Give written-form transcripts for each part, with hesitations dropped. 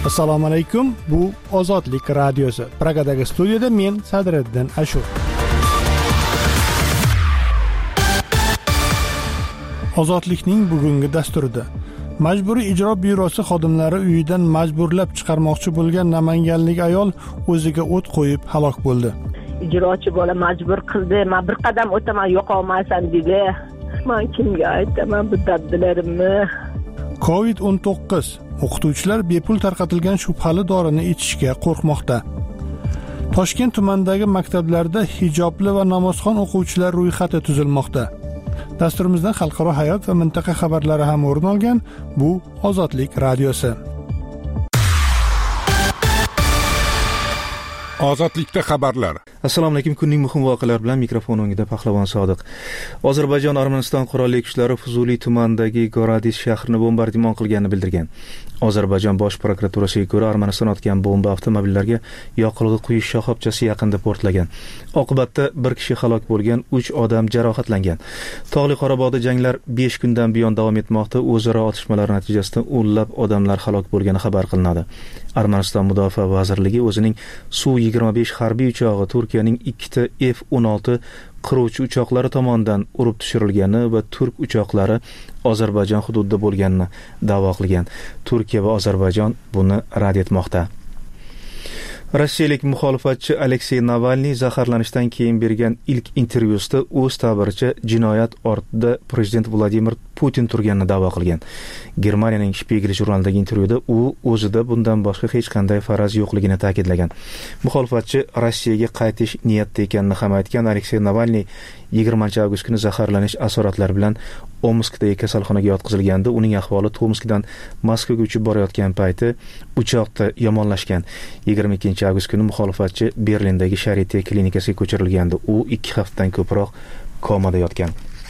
Assalomu alaykum. Bu Ozodlik radiosi. Pragadagi studiyada men Sadriddin Ashur. Ozodlikning bugungi dasturida Majburiy ijro byurosi xodimlari uyidan majburlab chiqarmoqchi bo'lgan namanganlik ayol o'ziga o't qo'yib halok bo'ldi. Ijrochi bola majbur qildi. Men bir qadam o'taman, yo'qolmaysan dedi. Men kimga aytaman bu dabdilarimni? COVID-19 o'qituvchilar bepul tarqatilgan shubhali dorini ichishga qo'rqmoqda. Toshkent tumanidagi maktablarda hijobli va namozxon o'quvchilar ro'yxati tuzilmoqda. Dasturimizdan xalqaro hayot va mintaqa xabarlari ham o'rin olgan. Bu Ozodlik radiosi. Ozodlikda xabarlar. Assalomu alaykum. Kunning muhim voqealari bilan mikrofon o'ngida Pahlavon Sodiq. Ozarbayjon Armaniston qurolli kuchlari Fuzuliy tumanidagi Goradis shahrini bombardimon qilganini bildirgan. Ozarbayjon bosh prokuraturasiga ko'ra, Armaniston otgan bomba avtomobillarga yoqilg'i quyish shoxobchasi yaqinida portlagan. Oqibatda bir kishi halok bo'lgan, 3 odam jarohatlangan. Tog'li Qorabog'da janglar 5 kundan buyon davom etmoqda. O'zaro otishmalar natijasida o'nlab odamlar halok bo'lgani xabar qilinadi. Armaniston Mudofaa vazirligi o'zining Su-25 harbiy uchog'i Turkiyaning 2 ta F-16 qiruvchi uchoqlari tomonidan urib tushirilgani va turk uchoqlari Ozarbayjon hududida bo'lganini da'vo qilgan. Turkiya va Ozarbayjon buni rad etmoqda. Rossiyalik muxolifatchi Aleksey Navalniy zaharlanishdan keyin bergan ilk intervyusida o'z ta'biricha jinoyat ortida prezident Vladimir Putin turganini da'vo qilgan. Germaniyaning Spiegel jurnalidagi intervyuda u o'zida bundan boshqa hech qanday faraz yo'qligini ta'kidlagan. Muxolifatchi Rossiyaga qaytish niyatda ekanini ham aytgan. Aleksey Navalniy 20-avgust kuni zaharlanish asoratlari bilan Omskdagi kasalxonaga yotqizilganda, uning ahvoli Tomskdan Moskvaga uchib borayotgan payti uchoqda yomonlashgan. 22-avgust kuni muxolifatchi Berlindagi Charite klinikasiga ko'chirilganda, u 2 haftadan ko'proq komada yotgan.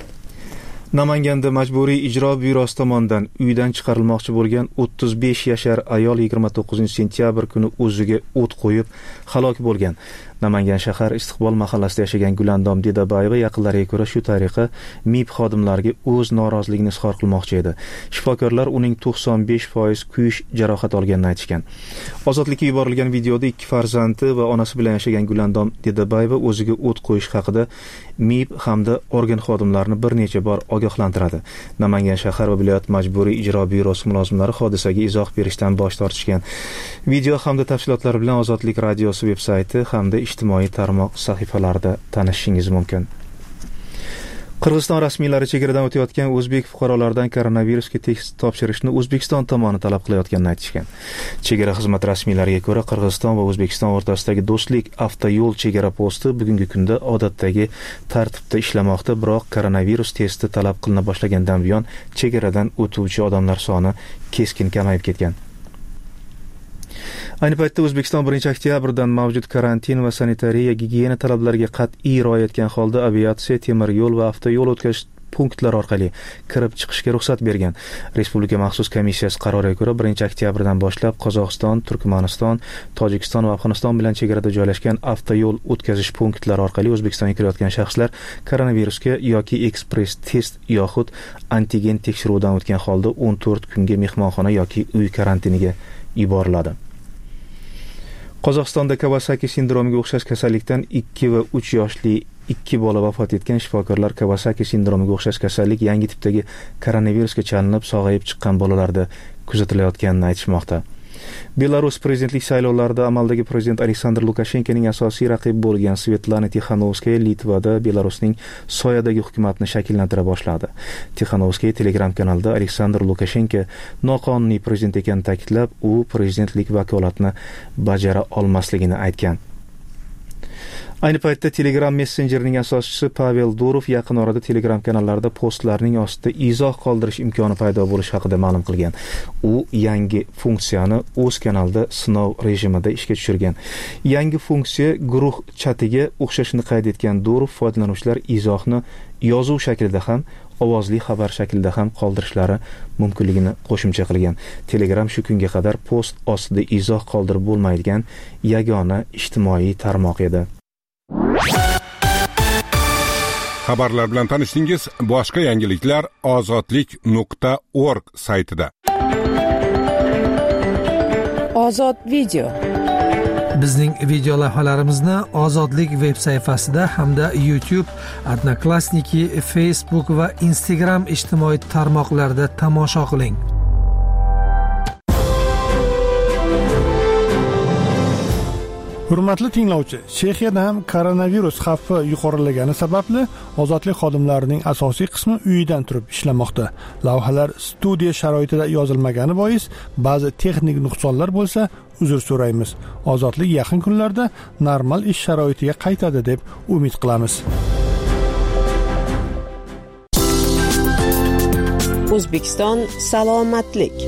Namanganda Majburiy ijro byurosi tomonidan uydan chiqarilmoqchi bo'lgan 35 yashar ayol 29-sentyabr kuni o'ziga o't qo'yib halok bo'lgan. Namangan shahar Istiqbol mahallasida yashagan Gulandom Dedabayeva yaqinlariga ko'ra shu tariqa MIB xodimlariga o'z noroziligini izhor qilmoqchi edi. Shifokorlar uning 95% kuyish jarohat olganini aytishgan. Ozodlikka yuborilgan videoda 2 farzandi va onasi bilan yashagan Gulandom Dedabayeva o'ziga o't qo'yish haqida MIB hamda organ xodimlarini bir necha bor ogohlantiradi. Namangan shahar va viloyat Majburiy ijro byurosi mulozimlari hodisaga izoh berishdan bosh tortishgan. Video hamda tafsilotlar bilan Ozodlik radiosi veb-sayti hamda ijtimoiy tarmoq sahifalarida tanishishingiz mumkin. Qirg'iziston rasmiylari chegaradan o'tayotgan o'zbek fuqarolaridan koronavirusga test topshirishni O'zbekiston tomoni talab qilayotganini aytishgan. Chegara xizmati rasmiylariga ko'ra, Qirg'iziston va O'zbekiston o'rtasidagi do'stlik avtoyo'l chegara posti bugungi kunda odatdagi tartibda ishlamoqda, biroq koronavirus testi talab qilina boshlagandan buyon chegaradan o'tuvchi odamlar soni keskin kamayib ketgan. Ayni paytda O'zbekiston 1-oktyabrdan mavjud karantin va sanitariya gigiyena talablariga qat'iy rioya etgan holda aviatsiya, temir yo'l va avtoyo'l o'tkazish punktlari orqali kirib chiqishga ruxsat bergan. Respublika maxsus komissiyasi qaroriga ko'ra 1-oktyabrdan boshlab Qozog'iston, Turkmaniston, Tojikiston va Afg'oniston bilan chegarada joylashgan avtoyo'l o'tkazish punktlari orqali O'zbekistonga kirayotgan shaxslar koronavirusga yoki ekspress test yoxud antigen tekshiruvdan o'tgan holda 14 kunga mehmonxona yoki uy karantiniga yuboriladi. Qozog'istonda Kawasaki sindromiga o'xshash kasallikdan 2 va 3 yoshli 2 bola vafot etgan. Shifokorlar Kawasaki sindromiga o'xshash kasallik yangi tipdagi koronavirusga chalinib sog'ayib chiqqan bolalarda kuzatilayotganini aytishmoqda. Belarus prezidentlik saylovlarida amaldagi prezident Aleksandr Lukashenkoning asosiy raqibi bo'lgan Svetlana Tixanovskaya Litvada Belarusning soyadagi hukumatni shakllantira boshladi. Tixanovskaya Telegram kanalida Aleksandr Lukashenko noqonuniy prezident ekanini ta'kidlab, u prezidentlik vakolatini bajara olmasligini aytgan. Ayni paytda Telegram messenjerining asoschisi Pavel Durov yaqin orada Telegram kanallarida postlarning ostida izoh qoldirish imkoni paydo bo'lishi haqida ma'lum qilgan. U yangi funksiyani o'z kanalida sinov rejimida ishga tushirgan. Yangi funksiya guruh chatiga o'xshashini qayd etgan Durov, foydalanuvchilar izohni yozuv shaklida ham, ovozli xabar shaklida ham qoldirishlari mumkinligini qo'shimcha qilgan. Telegram shu kunga qadar post ostida izoh qoldirib bo'lmaydigan yagona ijtimoiy tarmoq edi. Xabarlar bilan tanishdingiz. Boshqa yangiliklar ozodlik.org saytida. Ozod video. Bizning video lavhalarimizni Ozodlik veb sayfasida hamda YouTube, Odnoklassniki, Facebook va Instagram ijtimoiy tarmoqlarida tomosha qiling. Hurmatli tinglovchi, Chexiyada ham koronavirus xavfi yuqorilagani sababli ozodlik xodimlarining asosiy qismi uyidan turib ishlamoqda. Lavhalar studiya sharoitida yozilmagani bois ba'zi texnik nuqsonlar bo'lsa, uzr so'raymiz. Ozodlik yaqin kunlarda normal ish sharoitiga qaytadi deb umid qilamiz. O'zbekiston salomatlik.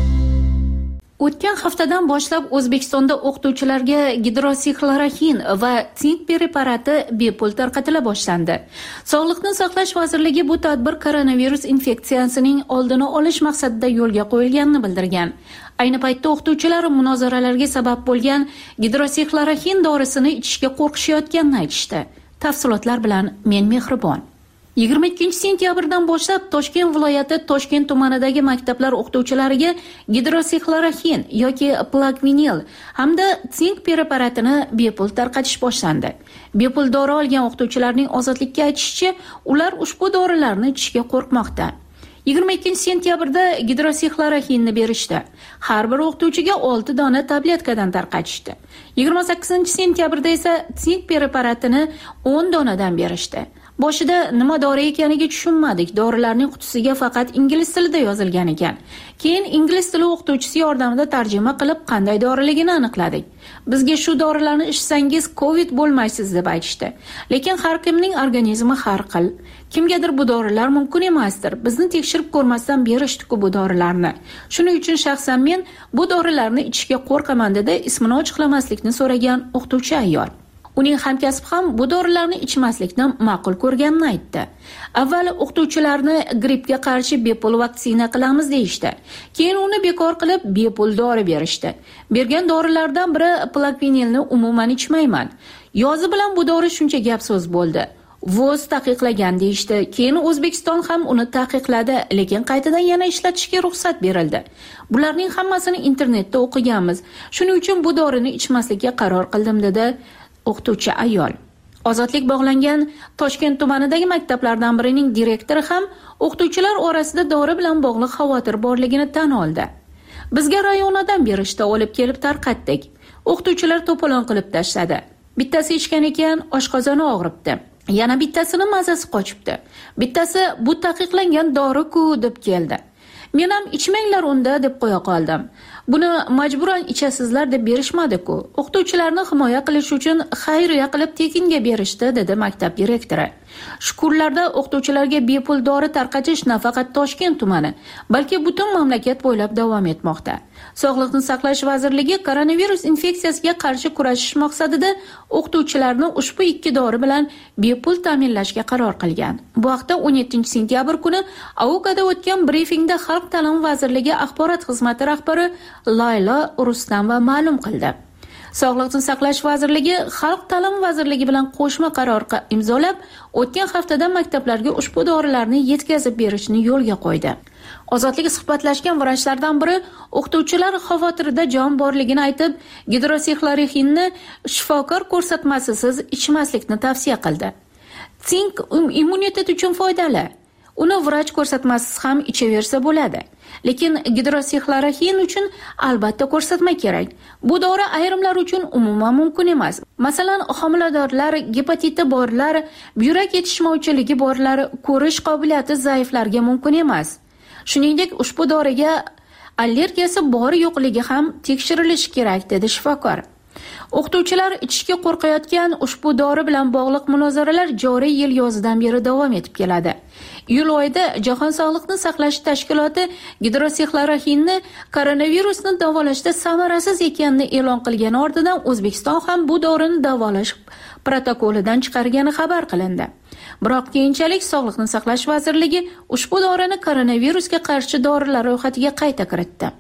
O'tgan haftadan boshlab O'zbekistonda o'qituvchilarga gidroksixloroxin va sink preparati bepul tarqatila boshlandi. Sog'liqni saqlash vazirligi bu tadbir koronavirus infeksiyasining oldini olish maqsadida yo'lga qo'yilganini bildirgan. Ayni paytda o'qituvchilar munozaralarga sabab bo'lgan gidroksixloroxin dorisini ichishga qo'rqishayotganini aytishdi. Tafsilotlar bilan men Mehribon. 22-sentyabrdan boshlab Toshkent viloyati Toshkent tumanidagi maktablar o'qituvchilariga gidroksixloroxin yoki plakvinil hamda sink preparatini bepul tarqatish boshlandi. Bepul dori olgan o'qituvchilarning Ozodlikka aytishicha, ular ushbu dorilarni ichishga qo'rqmoqda. 22-sentyabrda gidroksixloroxinni berishdi. Har bir o'qituvchiga 6 dona tabletkadan tarqatishdi. 28-sentyabrda esa sink preparatini 10 donadan berishdi. Boshida nima dori ekaniga tushunmadik. Dorilarning qutisiga faqat ingliz tilida yozilgan ekan. Keyin ingliz tili o'qituvchisi yordamida tarjima qilib qanday doriligini aniqladik. Bizga shu dorilarni ichsangiz COVID bo'lmaysiz deb aytishdi. Lekin har kimning organizmi har xil. Kimgadir bu dorilar mumkin emasdir. Bizni tekshirib ko'rmasdan berishdi-ku bu dorilarni. Shuning uchun shaxsan men bu dorilarni ichishga qo'rqaman dedi ismini ochiqlamaslikni so'ragan o'qituvchi ayol. Uning hamkasbi ham bu dorilarni ichmaslikni ma'qul ko'rganini aytdi. Avval o'qituvchilarni grippga qarshi bepul vaksina qilamiz deyishdi. Keyin uni bekor qilib bepul dori berishdi. Bergan dorilardan biri plakvinilni umuman ichmayman. Yozi bilan bu dori shuncha gap so'z bo'ldi. VOZ taqiqlagan deyishdi. Keyin O'zbekiston ham uni taqiqladi, lekin qaytadan yana ishlatishga ruxsat berildi. Bularning hammasini internetda o'qiganmiz. Shuning uchun bu dorini ichmaslikka qaror qildim dedi o'qituvchi ayol. Ozodlik bog'langan Toshkent tumanidagi maktablardan birining direktori ham o'qituvchilar orasida dori bilan bog'liq xavotir borligini tan oldi. Bizga rayonadan berishda olib kelib tarqatdik. O'qituvchilar to'polon qilib tashladi. Bittasi ichgan ekan, oshqozoni og'ribdi. Yana bittasini mazasi qochibdi. Bittasi bu taqiqlangan dori-ku deb keldi. Men ham ichmanglar unda deb qo'ya qoldim. Buni majburan ichasizlar deb berishmadi-ku. O'qituvchilarni himoya qilish uchun xayriya qilib tekinga berishdi dedi maktab direktori. Shu kunlarda o'qituvchilarga bepul dori tarqatish nafaqat Toshkent tumani, balki butun mamlakat bo'ylab davom etmoqda. Sog'liqni saqlash vazirligi koronavirus infeksiyasiga qarshi kurashish maqsadida o'qituvchilarni ushbu 2 dori bilan bepul ta'minlashga qaror qilgan. Bu haqda 17-sentyabr kuni AUKada o'tgan brifingda Xalq ta'limi vazirligi axborot xizmati rahbari Layla Rustamova ma'lum qildi. Sog'liqni saqlash vazirligi Xalq ta'limi vazirligi bilan qo'shma qaror imzolab, o'tgan haftada maktablarga ushbu dorilarni yetkazib berishni yo'lga qo'ydi. Ozodlik suhbatlashgan vrachlardan biri o'qituvchilar xavotirida jon borligini aytib, gidroksixloroxinni shifokor ko'rsatmasisiz ichmaslikni tavsiya qildi. Sink immunitet uchun foydali. Uni vrach ko'rsatmasiz ham ichaversa bo'ladi. Lekin gidroksixloroxin uchun albatta ko'rsatma kerak. Bu dori ayrimlar uchun umuman mumkin emas. Masalan, homiladorlar, gepatiti borlar, buyrak yetishmovchiligi borlar, ko'rish qobiliyati zaiflarga mumkin emas. Shuningdek, ushbu doriga allergiyasi bor-yo'qligi ham tekshirilishi kerak dedi shifokor. O'qituvchilar ichishga qo'rqayotgan ushbu dori bilan bog'liq munozaralar joriy yil yozidan beri davom etib keladi. Iyul oyida Jahon sog'liqni saqlash tashkiloti gidroksixloroxinni koronavirusni davolashda samarasiz ekanini e'lon qilgani ortidan O'zbekiston ham bu dorini davolash protokolidan chiqargani xabar qilindi. Biroq keyinchalik Sog'liqni saqlash vazirligi ushbu dorini koronavirusga qarshi dorilar ro'yxatiga qayta kiritdi.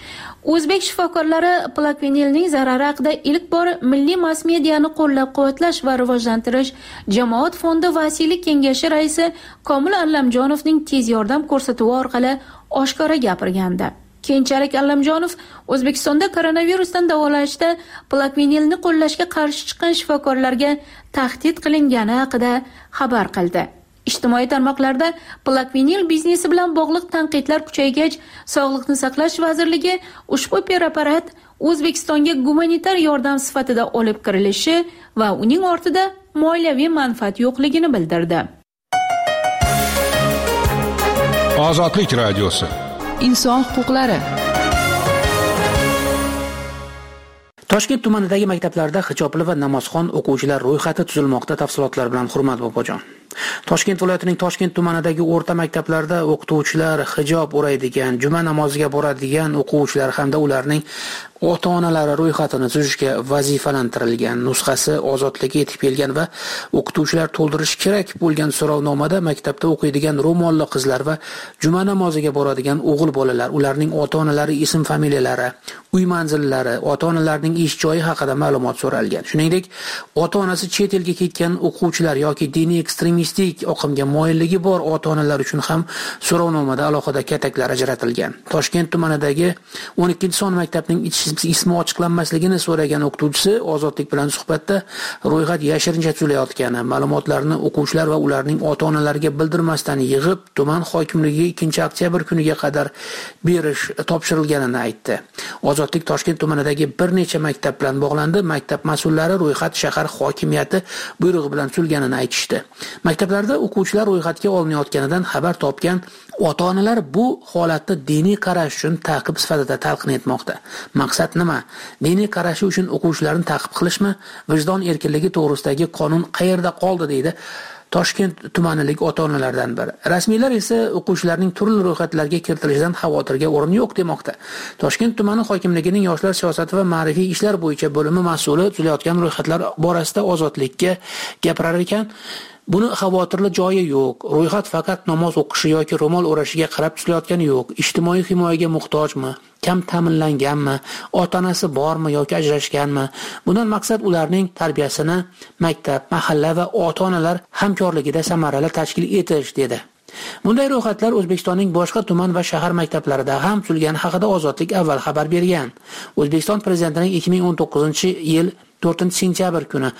O'zbek shifokorlari plakvinilning zarari haqida ilk bor milliy mass mediani qo'llab-quvvatlash va rivojlantirish jamoat fondi vasiylik kengashi raisi Komil Allamjonovning tez yordam ko'rsatuvi orqali oshkora gapirgandi. Keyinchalik Allamjonov O'zbekistonda koronavirusdan davolashda plakvinilni qo'llashga qarshi chiqqan shifokorlarga tahdid qilingani haqida xabar qildi. Ijtimoiy tarmoqlarda plakvinil biznesi bilan bog'liq tanqidlar kuchaygach, Sog'liqni saqlash vazirligi ushbu preparat O'zbekistonga gumanitar yordam sifatida olib kirilishi va uning ortida moliyaviy manfaat yo'qligini bildirdi. Ozodlik radiosi. Inson huquqlari. Toshkent tumanidagi maktablarda hijobli va namozxon o'quvchilar ro'yxati tuzilmoqda. Tafsilotlar bilan Hurmat Bobojon. Toshkent viloyatining Toshkent tumanidagi o'rta maktablarda o'qituvchilar hijob o'raydigan, juma namoziga boradigan o'quvchilar hamda ularning ota-onalari ro'yxatini tuzishga vazifalantirilgan nusxasi ozodlikka yetib kelgan va o'qituvchilar to'ldirish kerak bo'lgan so'rovnomada maktabda o'qiydigan ro'molli qizlar va juma namoziga boradigan o'g'il bolalar, ularning ota-onalari ism familiyalari, uy manzillari, ota-onalarining ish joyi haqida ma'lumot so'ralgan. Shuningdek, ota-onasi chet elga ketgan o'quvchilar yoki diniy ekstremistik oqimga moyilligi bor ota-onalar uchun ham so'rovnomada alohida kataklar ajratilgan. Toshkent tumanidagi 12-son maktabning ismi ochiqlanmasligini so'ragan o'qituvchisi Ozodlik bilan suhbatda ro'yxat yashirincha tuzilayotgani, ma'lumotlarni o'quvchilar va ularning ota-onalariga bildirmasdan yig'ib, tuman hokimligiga 2-oktyabr kuniga qadar berish topshirilganini aytdi. Ozodlik Toshkent tumanidagi bir necha maktab bilan bog'landi. Maktab mas'ullari ro'yxat shahar hokimiyati buyrug'i bilan tuzilganini aytishdi. Maktablarda o'quvchilar ro'yxatga olinayotganidan xabar topgan ota-onalar bu holatni diniy qarash uchun ta'qib sifatida talqin etmoqda. Maqsad nima? Diniy qarashi uchun o'quvchilarni ta'qib qilishmi? Vijdon erkinligi to'g'risidagi qonun qayerda qoldi deydi Toshkent tumanilik ota-onalardan biri. Rasmiylar esa o'quvchilarning turli ro'yxatlarga kiritilishidan xavotirga o'rin yo'q demoqda. Toshkent tumani hokimligining yoshlar siyosati va ma'rifiy ishlar bo'yicha bo'limi mas'uli tuzilayotgan ro'yxatlar borasida Ozodlikka gapirar ekan. Buni xavotirli joyi yo'q. Ro'yxat faqat namoz o'qishi yoki ro'mol o'rashiga qarab tuzilayotgani yo'q. Ijtimoiy himoyaga muhtojmi? Kam ta'minlanganmi? Ota-onasi bormi yoki ajrashganmi? Bundan maqsad ularning tarbiyasini maktab, mahalla va ota-onalar hamkorligida samarali tashkil etish dedi. Bunday ro'yxatlar O'zbekistonning boshqa tuman va shahar maktablarida ham tuzilgani haqida Ozodlik avval xabar bergan. O'zbekiston prezidentining 2019-yil 4-sentyabr kuni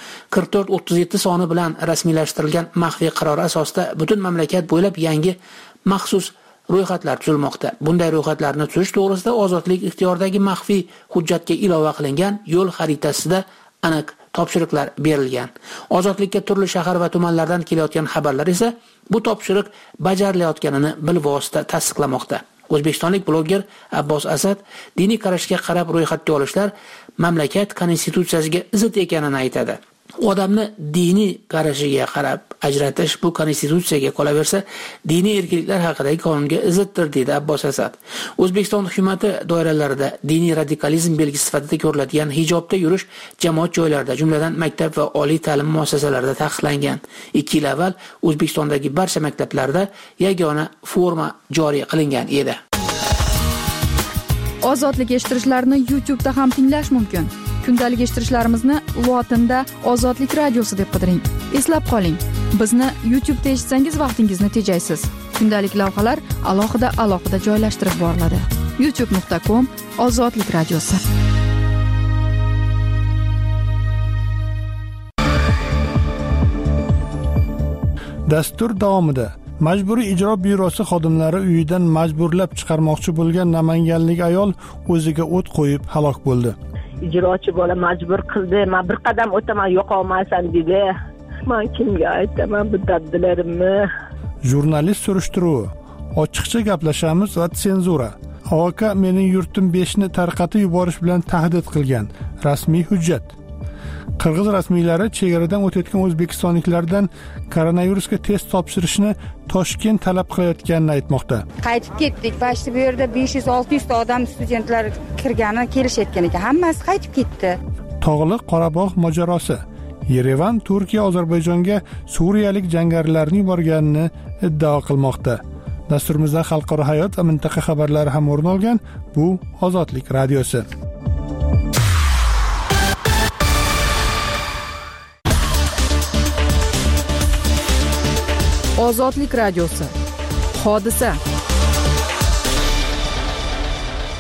4437 soni bilan rasmiylashtirilgan maxfiy qaror asosida butun mamlakat bo'ylab yangi maxsus ro'yxatlar tuzilmoqda. Bunday ro'yxatlarni tuzish to'g'risida Ozodlik ixtiyoridagi maxfiy hujjatga ilova qilingan yo'l xaritasida aniq topshiriqlar berilgan. Ozodlikka turli shahar va tumanlardan kelayotgan xabarlar esa bu topshiriq bajarilayotganini bilvosita tasdiqlamoqda. O'zbekistonlik bloger Abbos Asad diniy qarashga qarab ro'yxatga olishlar mamlakat konstitutsiyasiga zid ekanini aytadi. Odamni diniy qarashiga qarab ajratish bu konstitutsiyaga qolaversa, diniy erkinliklar haqidagi qonunga ziddir dedi Abbos Asad. O'zbekiston hukumati doiralarida diniy radikalizm belgisi sifatida ko'riladigan hijobda yurish jamoat joylarida, jumladan maktab va oliy ta'lim muassasalarida taqiqlangan. 2 yil avval O'zbekistondagi barcha maktablarda yagona forma joriy qilingan edi. Ozodlik eshittirishlarni YouTube'da ham tinglash mumkin. Kundalik eshittirishlarimizni lotinda Ozodlik radiosi deb qidiring. Eslab qoling, bizni YouTube'da eshitsangiz vaqtingizni tejaysiz. Kundalik lavhalar alohida joylashtirib boriladi. youtube.com/Ozodlik radiosi. Dastur davomida Majburiy ijro byurosi xodimlari uyidan majburlab chiqarmoqchi bo'lgan namanganlik ayol o'ziga o't qo'yib halok bo'ldi. Ijrochi bola majbur qildi. Men bir qadam o'taman, yo'qolmaysan dedi. Men kimga aytaman bu daddilarimni? Jurnalist surishtiruvi, ochiqcha gaplashamiz va senzura. Avoka mening yurtim 5 ni tarqatib yuborish bilan tahdid qilgan. Rasmiy hujjat. Qirg'iz rasmiylari chegaradan o'tayotgan o'zbekistonliklardan koronavirusga test topshirishni Toshkent talab qilayotganini aytmoqda. Qaytib ketdik. Başta bu yerda 500-600 ta odam studentlar kirgani kelishayotgan ekan. Hammasi qaytib ketdi. Tog'li Qorabog' mojarosi. Yerevan Turkiya Ozarbayjonga suriyalik jangarilarni yuborganini iddao qilmoqda. Dasturimizda xalqaro hayot va mintaqa xabarlari ham o'rin olgan. Bu Ozodlik radiosi. Ozodlik radiosi. Hodisa.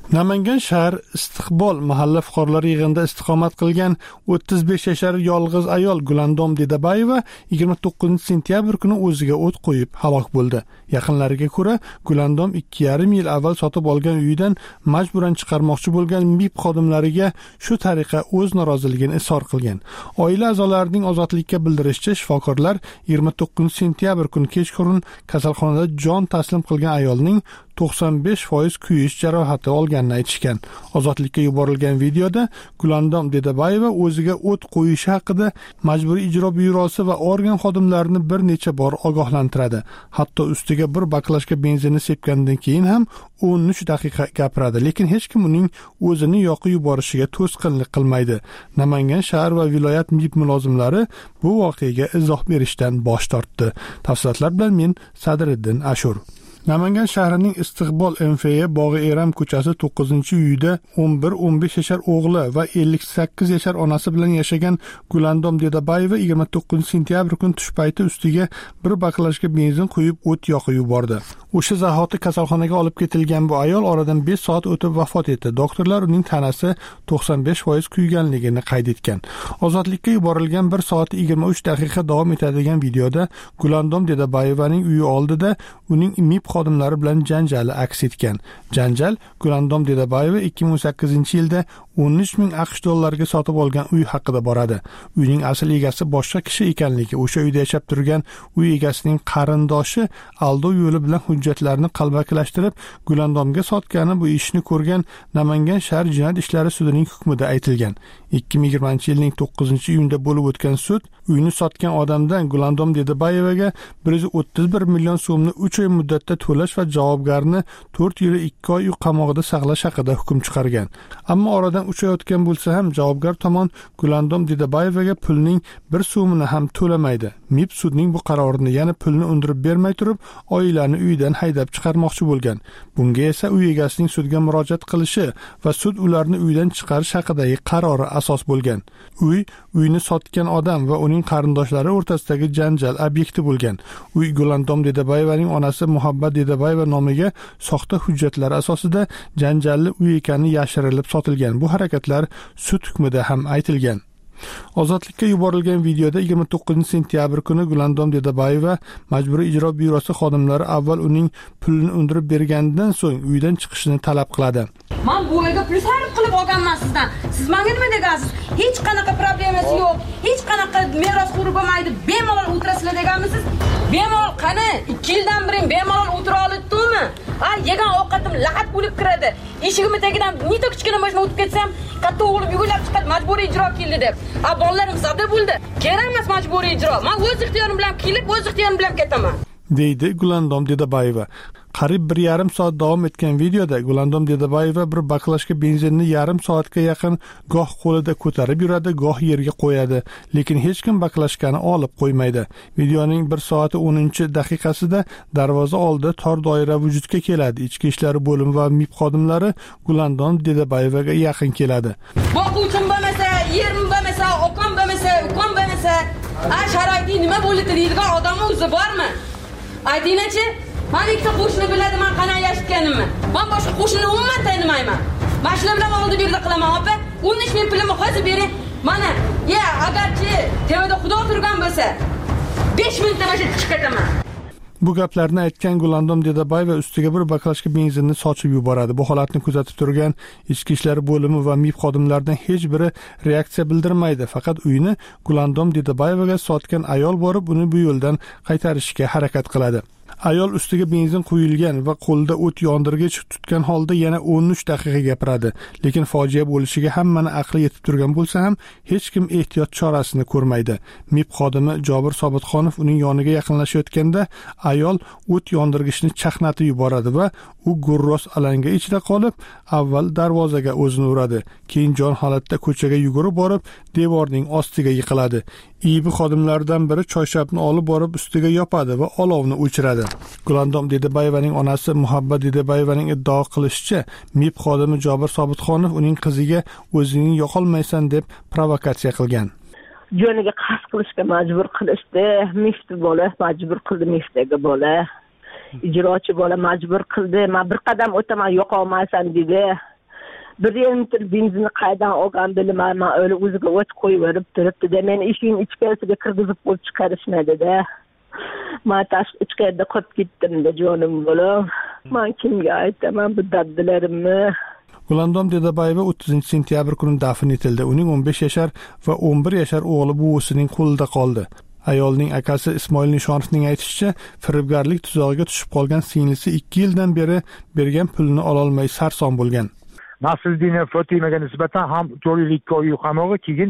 Namangan shahar Istiqbol mahalla fuqarolari yig'inida istiqomat qilgan 35 yashar yolg'iz ayol Gulandom Dedabayeva 29-sentyabr kuni o'ziga o't qo'yib halok bo'ldi. Yaqinlariga ko'ra, Gulandom 2,5 yil avval sotib olgan uyidan majburan chiqarmoqchi bo'lgan MIB xodimlariga shu tariqa o'z noroziligini izhor qilgan. Oila a'zolarining ozodlikka bildirishicha, shifokorlar 29-sentyabr kuni kechqurun kasalxonada jon taslim qilgan ayolning 95% kuyish jarohati olganini aytishgan. Ozodlikka yuborilgan videoda Gulandom Dedabayeva o'ziga o't qo'yishi haqida majburiy ijro byurosi va organ xodimlarini bir necha bor ogohlantiradi. Hatto ustiga bir baklashka benzinni sepgandan keyin ham 13 daqiqa gapiradi, lekin hech kim uning o'zini yoqib yuborishiga to'sqinlik qilmaydi. Namangan shahar va viloyat MIB mulozimlari bu voqeaga izoh berishdan bosh tortdi. Tafsilotlar bilan men Sadriddin Ashur. Namangan shahrining Istiqbol MFE Bog'i Eram ko'chasi 9-uyida 11-15 yashar o'g'li va 58 yashar onasi bilan yashagan Gulandom Dedabayeva 29-sentyabr kuni tush payti ustiga bir baklashka benzin quyib o't yoqib yubordi. O'sha zahoti kasalxonaga olib ketilgan bu ayol oradan 5 soat o'tib vafot etdi. Doktorlar uning tanasi 95% kuyganligini qayd etgan. Ozodlikka yuborilgan 1 soat 23 daqiqa davom etadigan videoda Gulandom Dedabayevaning uyi oldida uning MIB xodimlari bilan janjali aks etgan. Janjal Gulandom Dedabayeva 2018-yilda 13,000 AQSh dollariga sotib olgan uy haqida boradi. Uyning asl egasi boshqa kishi ekanligi, o'sha uyda yashab turgan uy egasining qarindoshi aldov yo'li bilan hujjatlarni qalbakilashtirib Gulandomga sotgani bu ishni ko'rgan Namangan shahar jinoyat ishlari sudining hukmida aytilgan. 2020-yilning 9-iyunda bo'lib o'tgan sud uyni sotgan odamdan Gulandom Dedabayevaga 131 million so'mni 3 oy muddatda to'lash va javobgarni 4 yil 2 oy qamoqda saqlash haqida hukm chiqargan. Ammo oradan 3 oy o'tgan bo'lsa ham javobgar tomon Gulandom Dedabayevaga pulning 1 so'mini ham to'lamaydi. MIB sudning bu qarorini, ya'ni pulni undirib bermay turib, oilani uydan haydab chiqarmoqchi bo'lgan. Bunga esa uy egasining sudga murojaat qilishi va sud ularni uydan chiqarish haqidagi qarori asos bo'lgan. Uyni sotgan odam va uning qarindoshlari o'rtasidagi janjal obyekti bo'lgan. Uy Gulandom Dedabayevaning onasi Muhabbat Dedabayeva nomiga soxta hujjatlar asosida janjalli uy ekani yashirilib sotilgan. Bu harakatlar sud hukmida ham aytilgan. Ozodlikka yuborilgan videoda 29-sentyabr kuni Gulandom Dedabayeva majburiy ijro byurosi xodimlari avval uning pulini undirib bergandan so'ng uydan chiqishini talab qiladi. Men bu yerga pul sarf qilib olganman sizdan. Siz menga nima degansiz? Hech qanaqa problemasi yo'q. Hech qanaqa merosxo'r bo'lmaydi. Bemalol o'tirasizlar deganmisiz? Bemalol qani? 2 yildan beri bemalol o'tira olibdimmi? Yegan ovqatim lahat bo'lib kiradi. Eshigimni tagidan nito kichkina mashina o'tib ketsam, katta o'g'lim yugurib chiqadi, majburiy ijro keldi deb. Bolalarim savdo bo'ldi. Kerak emas majburiy ijro. Men o'z ixtiyorim bilan kelib, o'z ixtiyorim bilan ketaman. deydi Gulandom Dedabayeva. Qariyb 1,5 soat davom etgan videoda Gulandom Dedabayeva bir baklashka benzinni yarim soatga yaqin goh qo'lida ko'tarib yuradi, goh yerga qo'yadi, lekin hech kim baklashkani olib qo'ymaydi. Videoning 1 soati 10-daqiqasida darvoza oldida tor doira vujudga keladi. Ichki ishlar bo'limi va MIB xodimlari Gulandom Dedabayevaga yaqin keladi. Boquvchim bo'lmasa, yerim bo'lmasa, oqam bo'lmasa, ukam bo'lmasa, sharoiti nima bo'ladi deydigan odam o'zi bormi? Aytingchi, men ikkita qo'shni biladi, men qanday yashayotganimni. Men boshqa qo'shni umuman tanimayman. Mashina bilan oldi berdi qilaman, opa. 13,000 pulimni hozir bering. Mana, agarchi tevada Xudo turgan bo'lsa, 5 minutda mashina chiqib ketaman. Bu gaplarni aytgan Gulandom Dedabayeva ustiga bir baklashka benzinni sochib yuboradi. Bu holatni kuzatib turgan ichki ishlar bo'limi va MIB xodimlaridan hech biri reaksiya bildirmaydi. Faqat uyni Gulandom Dedabayevaga sotgan ayol borib, uni bu yo'ldan qaytarishga harakat qiladi. Ayol ustiga benzin quyilgan va qo'lida o't yondirgich tutgan holda yana 13 daqiqa gapiradi. Lekin fojia bo'lishiga hammani aqli yetib turgan bo'lsa ham, hech kim ehtiyot chorasini ko'rmaydi. MIB xodimi Jobir Sobitxonov uning yoniga yaqinlashayotganda ayol o't yondirgichni chaqnatib yuboradi va u gurros alanga ichida qolib, avval darvozaga o'zini uradi. Keyin jon holatda ko'chaga yugurib borib, devorning ostiga yiqiladi. IB xodimlaridan biri choyshabni olib borib ustiga yopadi va olovni o'chiradi. Gulandom Dedabayevaning onasi Muhabbat Dedabayevaning iddao qilishicha, MIB xodimi Jobir Sobitxonov uning qiziga o'zingni yo'qolmaysan deb provokatsiya qilgan. Joniga qasd qilishga majbur qilishdi. Mifti bola majbur qildi, miftaga bola. Ijrochi bola majbur qildi. Men bir qadam o'taman yo'qolmaysan dedi. bir litr benzinni qaydan olgan bilmayman, öyle o'ziga o't qo'yib berib turibdi-da, meni eshigim ichkarisiga kirgizib qo'yib chiqarishmadi-da. Men ichkarida qolib ketdim-da, jonim bolam. Men kimga aytaman bu daddilarimni? Gulandom Dedabayeva 30 sentyabr kuni dafn etildi. Uning 15 yashar va 11 yashar o'g'li buvisining qo'lida qoldi. Ayolning akasi Ismoil Nishonovning aytishicha, firibgarlik tuzog'iga tushib qolgan singlisi 2 yildan beri bergan pulni ola olmay sarson bo'lgan. Nasriddinov Fotimaga nisbatan ham 402 oy qamog'i, keyin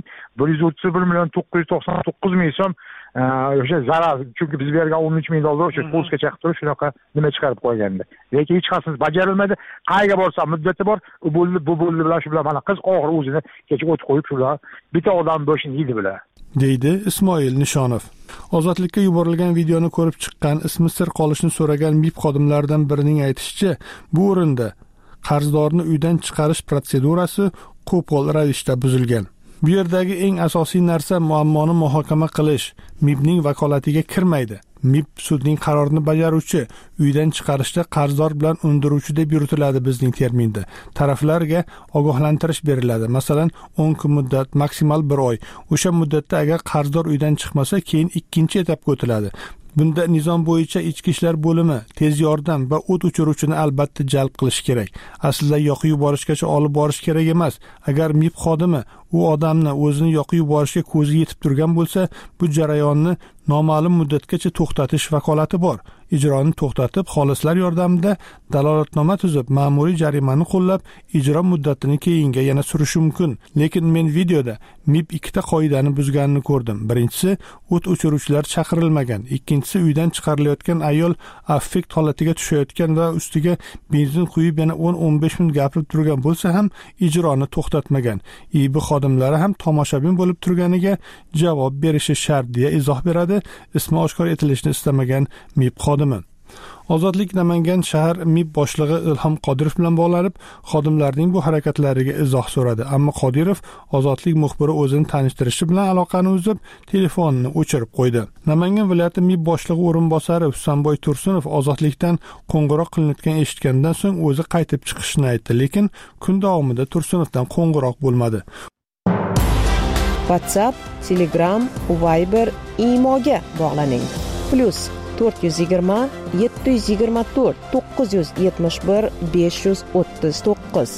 131,999,000 so'm o'sha zarar, chunki biz bergan 13 ming dollar o'sha polska chaqib turib shunaqa nima chiqarib qo'ygandi. Lekin hech qaysisi bajarilmadi. Qayga borsam muddati bor, u bo'ldi, bu bo'ldi bilan shu bilan mana qiz oxiri o'zini kecha o't qo'yib shular bitta odam boshini yedi bilan. deydi Ismoil Nishonov. Ozodlikka yuborilgan videoni ko'rib chiqqan, ismi sir qolishni so'ragan MIB xodimlaridan birining aytishicha, bu o'rinda qarzdorni uydan chiqarish protsedurasi qo'pol ravishda buzilgan. Bu yerdagi eng asosiy narsa muammoni muhokama qilish MIBning vakolatiga kirmaydi. MIB sudning qarorini bajaruvchi, uydan chiqarishda qarzdor bilan undiruvchi deb yuritiladi bizning terminda. Taraflarga ogohlantirish beriladi. Masalan, 10 kun muddat, maksimal 1 oy. O'sha muddatda agar qarzdor uydan chiqmasa, keyin ikkinchi etapga o'tiladi. Bunda nizom bo'yicha ichki ishlar bo'limi, tez yordam va o't o'chiruvchini albatta jalb qilish kerak. Aslida yoqib yuborishgacha olib borish kerak emas. Agar MIB xodimi u odamni o'zini yoqib yuborishga ko'zi yetib turgan bo'lsa, bu jarayonni noma'lum muddatgacha to'xtatish vakolati bor. Ijroni to'xtatib, xolislar yordamida dalolatnoma tuzib, ma'muriy jarimani qo'llab, ijro muddatini keyinga yana surishi mumkin. Lekin men videoda MIB ikkita qoidani buzganini ko'rdim. Birinchisi, o't o'chiruvchilar chaqirilmagan. Ikkinchisi, uydan chiqarilayotgan ayol affekt holatiga tushayotgan va ustiga benzin quyib yana 10-15 minut gapirib turgan bo'lsa ham ijroni to'xtatmagan. IB xodimlari ham tomoshabin bo'lib turganiga javob berishi shart deya izoh beradi ismi oshkor etilishni istamagan MIB xodimi. Ozodlik Namangan shahar MIB boshlig'i Ilhom Qodirov bilan bog'lanib, xodimlarning bu harakatlariga izoh so'radi. Ammo Qodirov Ozodlik muxbiri o'zini tanishtirishi bilan aloqani uzib, telefonini o'chirib qo'ydi. Namangan viloyati MIB boshlig'i o'rinbosari Husanboy Tursunov Ozodlikdan qo'ng'iroq qilinayotgan eshitgandan so'ng o'zi qaytib chiqishni aytdi, lekin kun davomida Tursunovdan qo'ng'iroq bo'lmadi. WhatsApp, Telegram, Viber, Imoga bog'laning. +420 724 971 539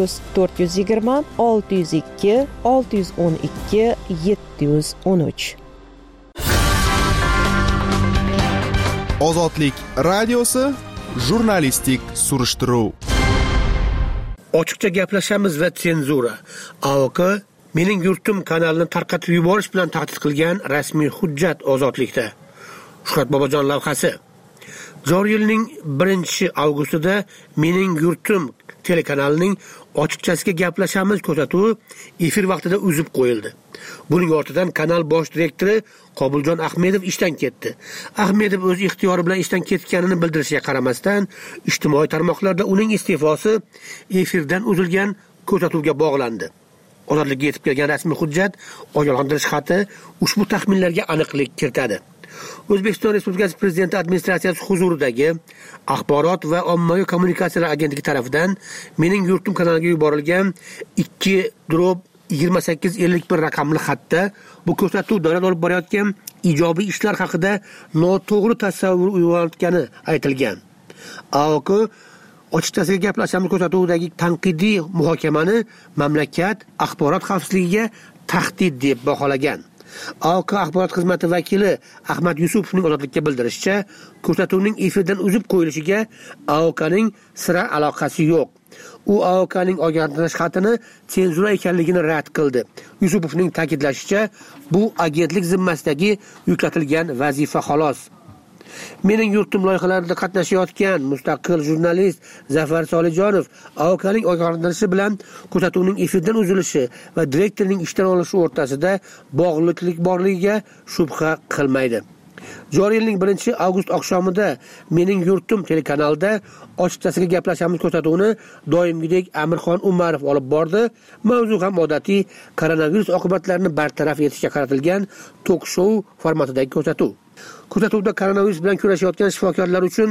+420 602 612 713. Ozodlik radiosi jurnalistik surishtiruv. Ochiqcha gaplashamiz va senzura. AOK Mening yurtim kanalini tarqatib yuborish bilan tahdid qilgan rasmiy hujjat Ozodlikda. Shuhrat Bobojon lavhasi. Joriy yilning 1-avgustida Mening yurtim telekanalining ochiqchasiga gaplashamiz ko'rsatuvi efir vaqtida uzib qo'yildi. Buning ortidan kanal bosh direktori Qobuljon Ahmedov ishdan ketdi. Ahmedov o'z ixtiyori bilan ishdan ketganini bildirishiga qaramasdan, ijtimoiy tarmoqlarda uning iste'fosi efirdan uzilgan ko'rsatuvga bog'landi. Ozodlikka yetib kelgan rasmiy hujjat ogohlantirish xati ushbu taxminlarga aniqlik kiritadi. O'zbekiston Respublikasi Prezidenti administratsiyasi huzuridagi Axborot va ommaviy kommunikatsiyalar agentligi tomonidan Mening yurtim kanaliga yuborilgan 2/2851 raqamli xatda bu ko'rsatuv davlat olib borayotgan ijobiy ishlar haqida noto'g'ri tasavvur uyg'onayotgani aytilgan. AOK ochiqchasiga gaplashamiz ko'rsatuvidagi tanqidiy muhokamani mamlakat axborot xavfsizligiga tahdid deb baholagan. AOK axborot xizmati vakili Ahmad Yusupovning Ozodlikka bildirishicha, ko'rsatuvning efirdan uzib qo'yilishiga AOKning sira aloqasi yo'q. U AOKning ogohlantirish xatini senzura ekanligini rad qildi. Yusupovning ta'kidlashicha, bu agentlik zimmasidagi yuklatilgan vazifa xolos. Mening yurtim loyihalarida qatnashayotgan mustaqil jurnalist Zafar Solijonov AOKning ogohlantirishi bilan ko'rsatuvning efirdan uzilishi va direktorning ishdan olinishi o'rtasida bog'liqlik borligiga shubha qilmaydi. Joriy yilning 1-avgust oqshomida Mening yurtim telekanalida ochiqchasiga gaplashamiz ko'rsatuvini doimgidek Amirxon Umarov olib bordi. Mavzu ham odatiy koronavirus oqibatlarini bartaraf etishga qaratilgan tok-shou formatidagi ko'rsatuv. Ko'rsatuvda koronavirus bilan kurashayotgan shifokorlar uchun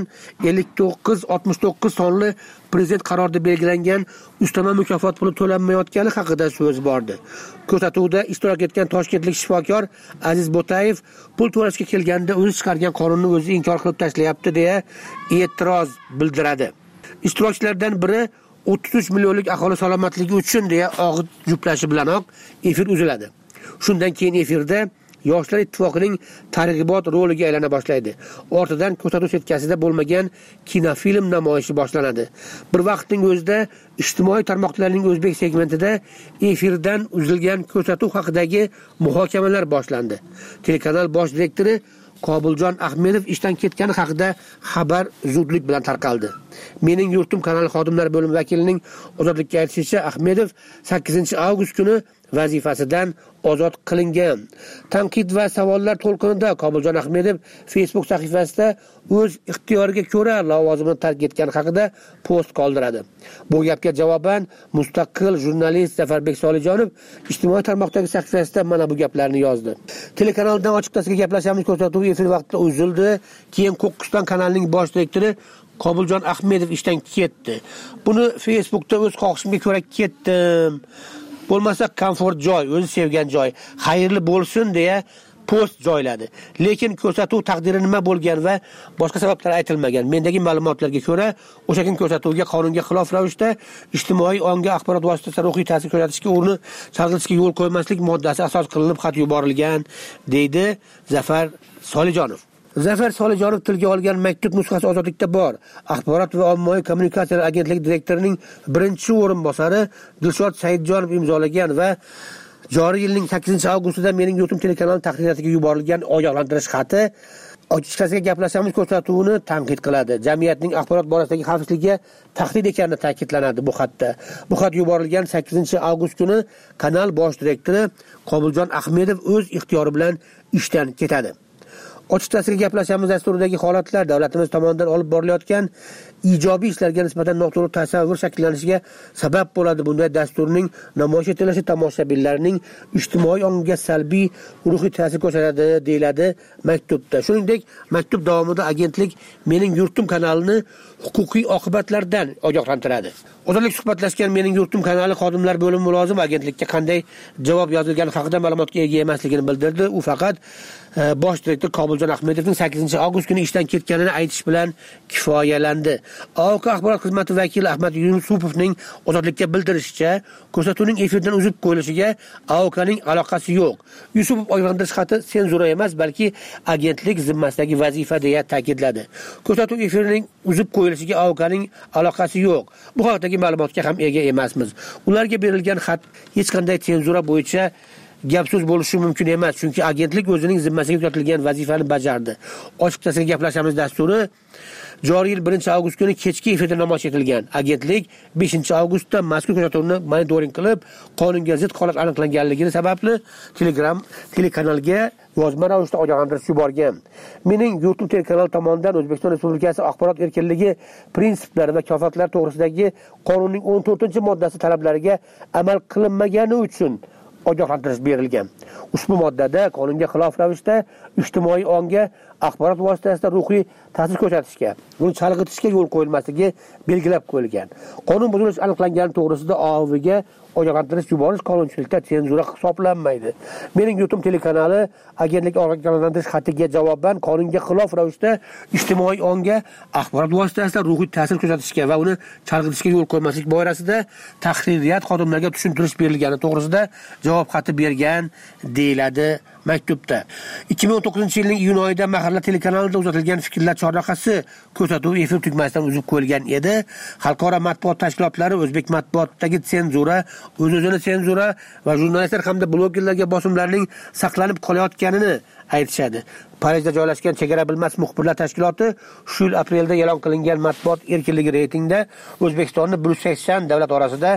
59-69 sonli prezident qarorida belgilangan ustama mukofot puli to'lanmayotgani haqida so'z bordi. Ko'rsatuvda ishtirok etgan toshkentlik shifokor Aziz Bo'tayev pul to'lashga kelganda o'zi chiqargan qonunni o'zi inkor qilib tashlayapti deya e'tiroz bildiradi. Ishtirokchilardan biri 33 millionlik aholi salomatligi uchun deya og'iz juplashi bilanoq efir uziladi. Shundan keyin efirda Yoshlar ittifoqining targ'ibot roliga aylana boshlaydi. Ortidan ko'rsatuv setkasida bo'lmagan kinofilm namoyishi boshlanadi. Bir vaqtning o'zida ijtimoiy tarmoqlarning o'zbek segmentida efirdan uzilgan ko'rsatuv haqidagi muhokamalar boshlandi. Telekanal bosh direktori Qobiljon Ahmedov ishdan ketgani haqida xabar zudlik bilan tarqaldi. Mening yurtim kanali xodimlar bo'limi vakilining ozodlikka aytishicha, Ahmedov 8-avgust kuni vazifasidan ozod qilingan. Tanqid va savollar to'lqinida Qobiljon Ahmedov Facebook sahifasida o'z ixtiyoriga ko'ra lavozimini tark etgani haqida post qoldiradi. Bu gapga javoban mustaqil jurnalist Zafarbek Solijonov ijtimoiy tarmoqdagi sahifasida mana bu gaplarni yozdi. Telekanaldan ochiqchasiga gaplashamiz ko'rsatuv efir vaqtida uzildi. Keyin Qo'qqiston kanalining bosh direktori Qobiljon Ahmedov ishdan ketdi. Buni Facebookda o'z xohishimga ko'ra ketdim. Bo'lmasa komfort joy, o'zi sevgan joy, xayrli bo'lsin deya post joyladi. Lekin ko'rsatuv taqdiri nima bo'lgan va boshqa sabablar aytilmagan. Mendagi ma'lumotlarga ko'ra, o'sha kun ko'rsatuvga qonunga xilof ravishda ijtimoiy ongga axborot vositasida ruhiy ta'sir ko'rsatishga o'rni chalg'itishga yo'l qo'ymaslik moddasi asos qilinib xat yuborilgan, deydi Zafar Solijonov. Zafar Solijonov tilga olgan maktub nusxasi ozodlikda bor. Axborot va ommaviy kommunikatsiyalar agentligi direktorining birinchi o'rinbosari Dilshod Saidjonov imzolagan va joriy yilning 8-avgustida Mening yurtim telekanali tahririyatiga yuborilgan ogohlantirish xati ochiqchasiga gaplashamiz ko'rsatuvini tanqid qiladi. Jamiyatning axborot borasidagi xavfsizligiga tahdid ekani ta'kidlanadi bu xatda. Bu xat yuborilgan 8-avgust kuni kanal bosh direktori Qobiljon Ahmedov o'z ixtiyori bilan ishdan ketadi. Ochiqchasiga gaplashamiz dasturidagi holatlar davlatimiz tomonidan olib borilayotgan ijobiy ishlarga nisbatan noto'g'ri tasavvur shakllanishiga sabab bo'ladi. Bunday dasturning namoyish etilishi tomoshabinlarning ijtimoiy ongiga salbiy ruhiy ta'sir ko'rsatadi, deyiladi maktubda. Shuningdek, maktub davomida agentlik Mening yurtim kanalini huquqiy oqibatlardan ogohlantiradi. Ozodlik suhbatlashgan Mening yurtim kanali xodimlar bo'limi mulozimi agentlikka qanday javob yozilgani haqida ma'lumotga ega emasligini bildirdi. U faqat bosh direktor Qobiljon Ahmedovning 8-avgust kuni ishdan ketganini aytish bilan kifoyalandi. AOK axborot xizmati vakili Ahmad Yusupovning ozodlikka bildirishicha, ko'rsatuvning efirdan uzib qo'yilishiga AOKning aloqasi yo'q. Yusupov ogohlantirish xati senzura emas, balki agentlik zimmasidagi vazifa deya ta'kidladi. Ko'rsatuv efirining uzib qo'yilishiga AOKning aloqasi yo'q. Bu haqdagi ma'lumotga ham ega emasmiz. Ularga berilgan xat hech qanday senzura bo'yicha gap so'z bo'lishi mumkin emas, chunki agentlik o'zining zimmasiga yuklatilgan vazifani bajardi. Ochiqchasiga gaplashamiz dasturi joriy yil 1-avgust kuni kechki efirda namoyish etilgan. Agentlik 5-avgustda mazkur ko'rsatuvni monitoring qilib, qonunga zid holat aniqlanganligi sababli Telegram telekanalga yozma ravishda ogohlantirish yuborgan. Mening yurtim telekanali tomonidan O'zbekiston Respublikasi axborot erkinligi prinsiplari va kafolatlar to'g'risidagi qonunning 14-moddasi talablariga amal qilinmagani uchun ogohlantirish berilgan. Ushbu moddada qonunga xilof ravishda ijtimoiy ongga axborot vositasida ruhiy ta'sir ko'rsatishga, uni chalg'itishga yo'l qo'yilmasligi belgilab qo'yilgan. Qonun buzilishi aniqlangani to'g'risida OAVga ogohlantirish yuborish qonunchilikda senzura hisoblanmaydi. Mening yurtim telekanali agentlik ogohlantirish xatiga javoban qonunga xilof ravishda ijtimoiy ongga axborot vositasida ruhiy ta'sir ko'rsatishga va uni chalg'itishga yo'l qo'ymaslik borasida tahririyat xodimlariga tushuntirish berilgani to'g'risida javob xati bergan, deyiladi maktubda. 2019-yilning iyun oyida mahalla telekanalida uzatilgan fikrlar chorrahasi ko'rsatuv efir tugmasidan uzib qo'yilgan edi. Xalqaro matbuot tashkilotlari o'zbek matbuotidagi senzura, o'z-o'zini senzura va jurnalistlar hamda blogerlarga bosimlarning saqlanib qolayotganini aytishadi. Parijda joylashgan Chegara bilmas muxbirlar tashkiloti shu yil aprelda e'lon qilingan matbuot erkinligi reytingida O'zbekistonni 180 davlat orasida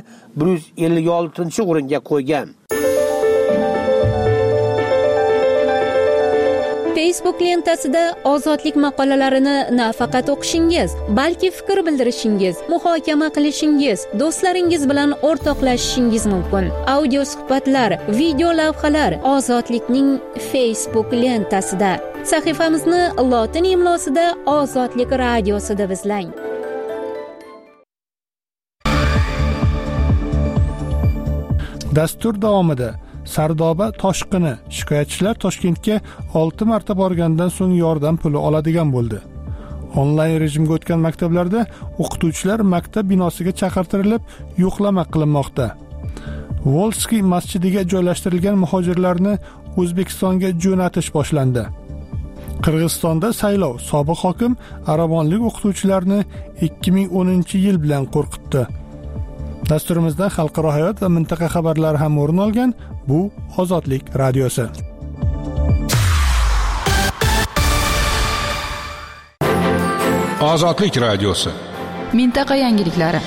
156-o'ringa qo'ygan. Facebook lentasida ozodlik maqolalarini nafaqat o'qishingiz, balki fikr bildirishingiz, muhokama qilishingiz, do'stlaringiz bilan o'rtoqlashishingiz mumkin. Audio suhbatlar, video lavhalar ozodlikning Facebook lentasida. sahifamizni lotin imlosida Ozodlik radiosi deb izlang. Dastur davomida Sardoba toshqini shikoyatchilar Toshkentga 6 marta borgandan so'ng yordam puli oladigan bo'ldi. Onlayn rejimga o'tgan maktablarda o'qituvchilar maktab binosiga chaqirtirilib yo'qlama qilinmoqda. Volskiy masjidiga joylashtirilgan muhojirlarni O'zbekistonga jo'natish boshlandi. Qirg'izistonda saylov sobiq hokim arabonlik o'qituvchilarni 2010-yil bilan qo'rqitdi. Dasturimizda xalqaro hayot va mintaqa xabarlari ham o'rin olgan. Bu Ozodlik radiosi. Ozodlik radiosi. Mintaqa yangiliklari.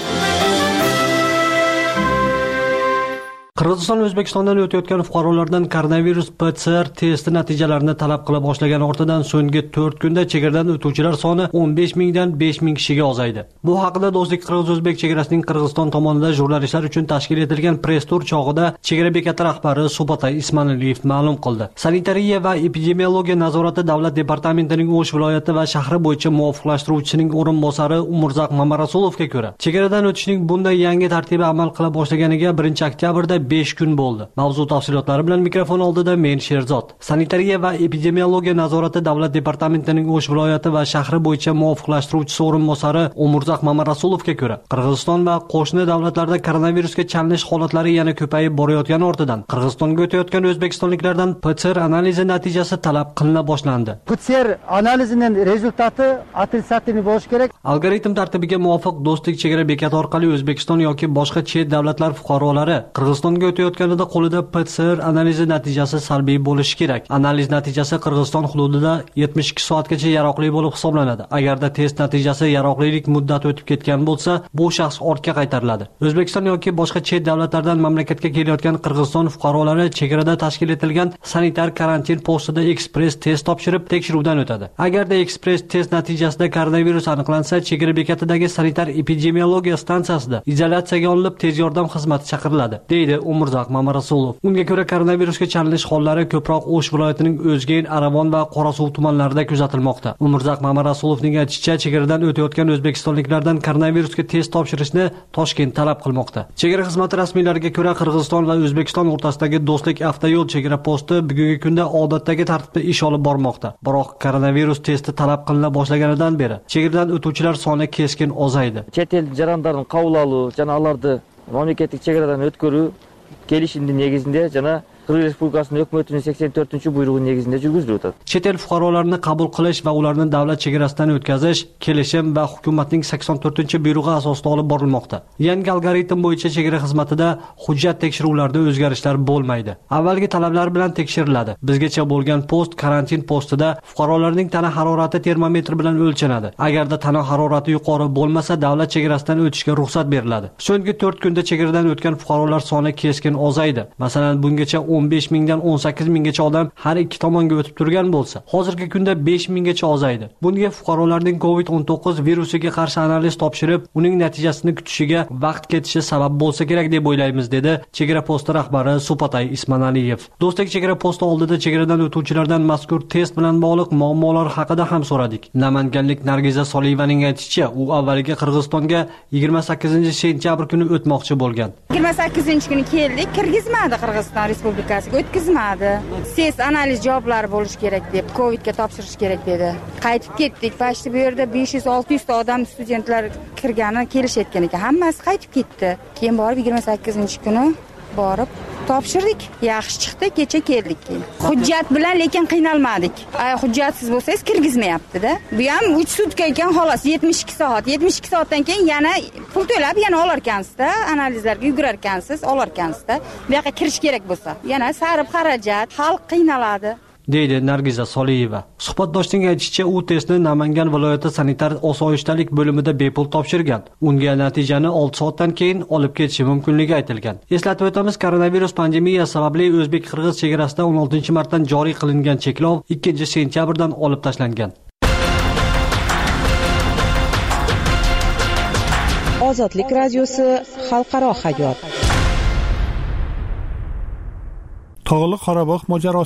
Qirg'iziston O'zbekistondan o'tayotgan fuqarolardan koronavirus PCR testi natijalarini talab qila boshlagan ortidan so'nggi 4 kunda chegaradan o'tuvchilar soni 15 mingdan 5 ming kishiga ozaydi. Bu haqida Do'stlik qirg'iz-o'zbek chegarasining Qirg'iziston tomonidan jurnalistlar uchun tashkil etilgan press tur chog'ida chegara bekati rahbari Subatay Ismanaliyev ma'lum qildi. Sanitariya va epidemiologiya nazorati davlat departamentining O'sh viloyati va shahri bo'yicha muvofiqlashtiruvchisining o'rinbosari Umurzaq Mamarasulovga ko'ra, chegaradan o'tishning bunday yangi tartibi amal qila boshlaganiga 1-oktyabrda 5 kun bo'ldi. Mavzu tafsilotlari bilan mikrofon oldida men Sherzod. Sanitariya va epidemiologiya nazorati davlat departamentining O'sh viloyati va shahri bo'yicha muvofiqlashtiruvchisi o'rinbosari Umurzaq Mamarasulovga ko'ra, Qirg'iziston va qo'shni davlatlarda koronavirusga chalinish holatlari yana ko'payib borayotgani ortidan Qirg'izistonga o'tayotgan o'zbekistonliklardan PCR analizi natijasi talab qilina boshlandi. PCR analizining rezultati отрицательный bo'lishi kerak. Algoritm tartibiga muvofiq Do'stlik chegara bekati orqali O'zbekiston yoki boshqa chet davlatlar fuqarolari Qirg'izistonga o'tayotganida qo'lida PCR analizi natijasi salbiy bo'lishi kerak. Analiz natijasi Qirg'iziston hududida 72 soatgacha yaroqli bo'lib hisoblanadi. Agarda test natijasi yaroqlilik muddati o'tib ketgan bo'lsa, bu shaxs ortga qaytariladi. O'zbekiston yoki boshqa chet davlatlardan mamlakatga kelayotgan Qirg'iziston fuqarolari chegarada tashkil etilgan sanitar karantin postida ekspress test topshirib tekshiruvdan o'tadi. Agarda ekspress test natijasida koronavirus aniqlansa, chegara bekatidagi sanitar epidemiologiya stansiyasida izolyatsiyaga olinib tez yordam xizmati chaqiriladi, deydi Umurzaq Mamarasulov. Unga ko'ra koronavirusga chalinish hollari ko'proq O'sh viloyatining O'zgen, Arabon va Qorasuv tumanlarida kuzatilmoqda. Umurzaq Mamarasulovning aytishicha, chegaradan o'tayotgan o'zbekistonliklardan koronavirusga test topshirishni Toshkent talab qilmoqda. Chegara xizmati rasmiylariga ko'ra, Qirg'iziston va O'zbekiston o'rtasidagi Do'stlik avtoyo'l chegara posti bugungi kunda odatdagi tartibda ish olib bormoqda. Biroq koronavirus testi talab qilina boshlaganidan beri chegaradan o'tuvchilar soni keskin ozaydi. Chet el jarandарын qabul alуу жана аларды мамлекеттик чегaradan өткөрүү kelishimning negizinde jana Qirg'iz Respublikasining hukumatining 84-buyrug'i negizinde жүргүзүлүп атат. Chet el fuqarolarini qabul qilish va ularni davlat chegarasidan o'tkazish kelishim va hukumatning 84-buyrug'i asosida olib borilmoqda. Yangi algoritm bo'yicha chegara xizmatida hujjat tekshiruvlarida o'zgarishlar bo'lmaydi. Avvalgi talablar bilan tekshiriladi. Bizgacha bo'lgan post karantin postida fuqarolarning tana harorati termometr bilan o'lchanadi. Agarda tana harorati yuqori bo'lmasa, davlat chegarasidan o'tishga ruxsat beriladi. So'nggi 4 kunda chegaradan o'tgan fuqarolar soni keskin ozaydi. Masalan, bungacha 15 mingdan 18 minggacha odam har ikki tomonga o'tib turgan bo'lsa, hozirgi kunda 5 minggacha ozaydi. Bunga fuqarolarning COVID-19 virusiga qarshi analiz topshirib, uning natijasini kutishiga vaqt ketishi sabab bo'lsa kerak deb o'ylaymiz, dedi chegara posti rahbari Supatay Ismanaliyev. Do'stlik chegara posti oldida chegaradan o'tuvchilardan mazkur test bilan bog'liq muammolar haqida ham so'radik. Namanganlik Nargiza Soliyevaning aytishicha, u avvaliga Qirg'izistonga 28-sentyabr kuni o'tmoqchi bo'lgan. 28-kuni keldik, kirgizmadi Qirg'iziston Respublikasiga, o'tkazmadi. Test analiz javoblari bo'lishi kerak deb, Covidga topshirish kerak dedi. Qaytib ketdik. Pashti bu yerda 500-600 ta odam studentlar kirgani kelishayotgan ekan. Hammasi qaytib ketdi. Keyin borib 28-kuni borib topshirdik. Yaxshi chiqdi, kecha keldik keyin. Hujjat bilan lekin qiynalmadik. Hujjatsiz bo'lsangiz kirgizmayapti-da. Bu ham 3 sutka ekan, xolos 72 soat. 72 soatdan keyin yana pul to'lab yana olarkansiz-da, analizlarga yugurarkansiz, olarkansiz-da. Bu yoqqa kirish kerak bo'lsa, yana sarf xarajat, xalq qiynaladi, deydi Nargiza Soliyeva. Suhbatdoshning aytishicha, u testni Namangan viloyati sanitar osoyishtalik bo'limida bepul topshirgan. Unga natijani 6 soatdan keyin olib ketishi mumkinligi aytilgan. Eslatib o'tamiz, koronavirus pandemiyasi sababli o'zbek-qirg'iz chegarasida 16-martdan joriy qilingan cheklov 2-sentyabrdan olib tashlangan. Ozodlik radiosi xalqaro hayot. Tog'li Qorabog' mojarosi.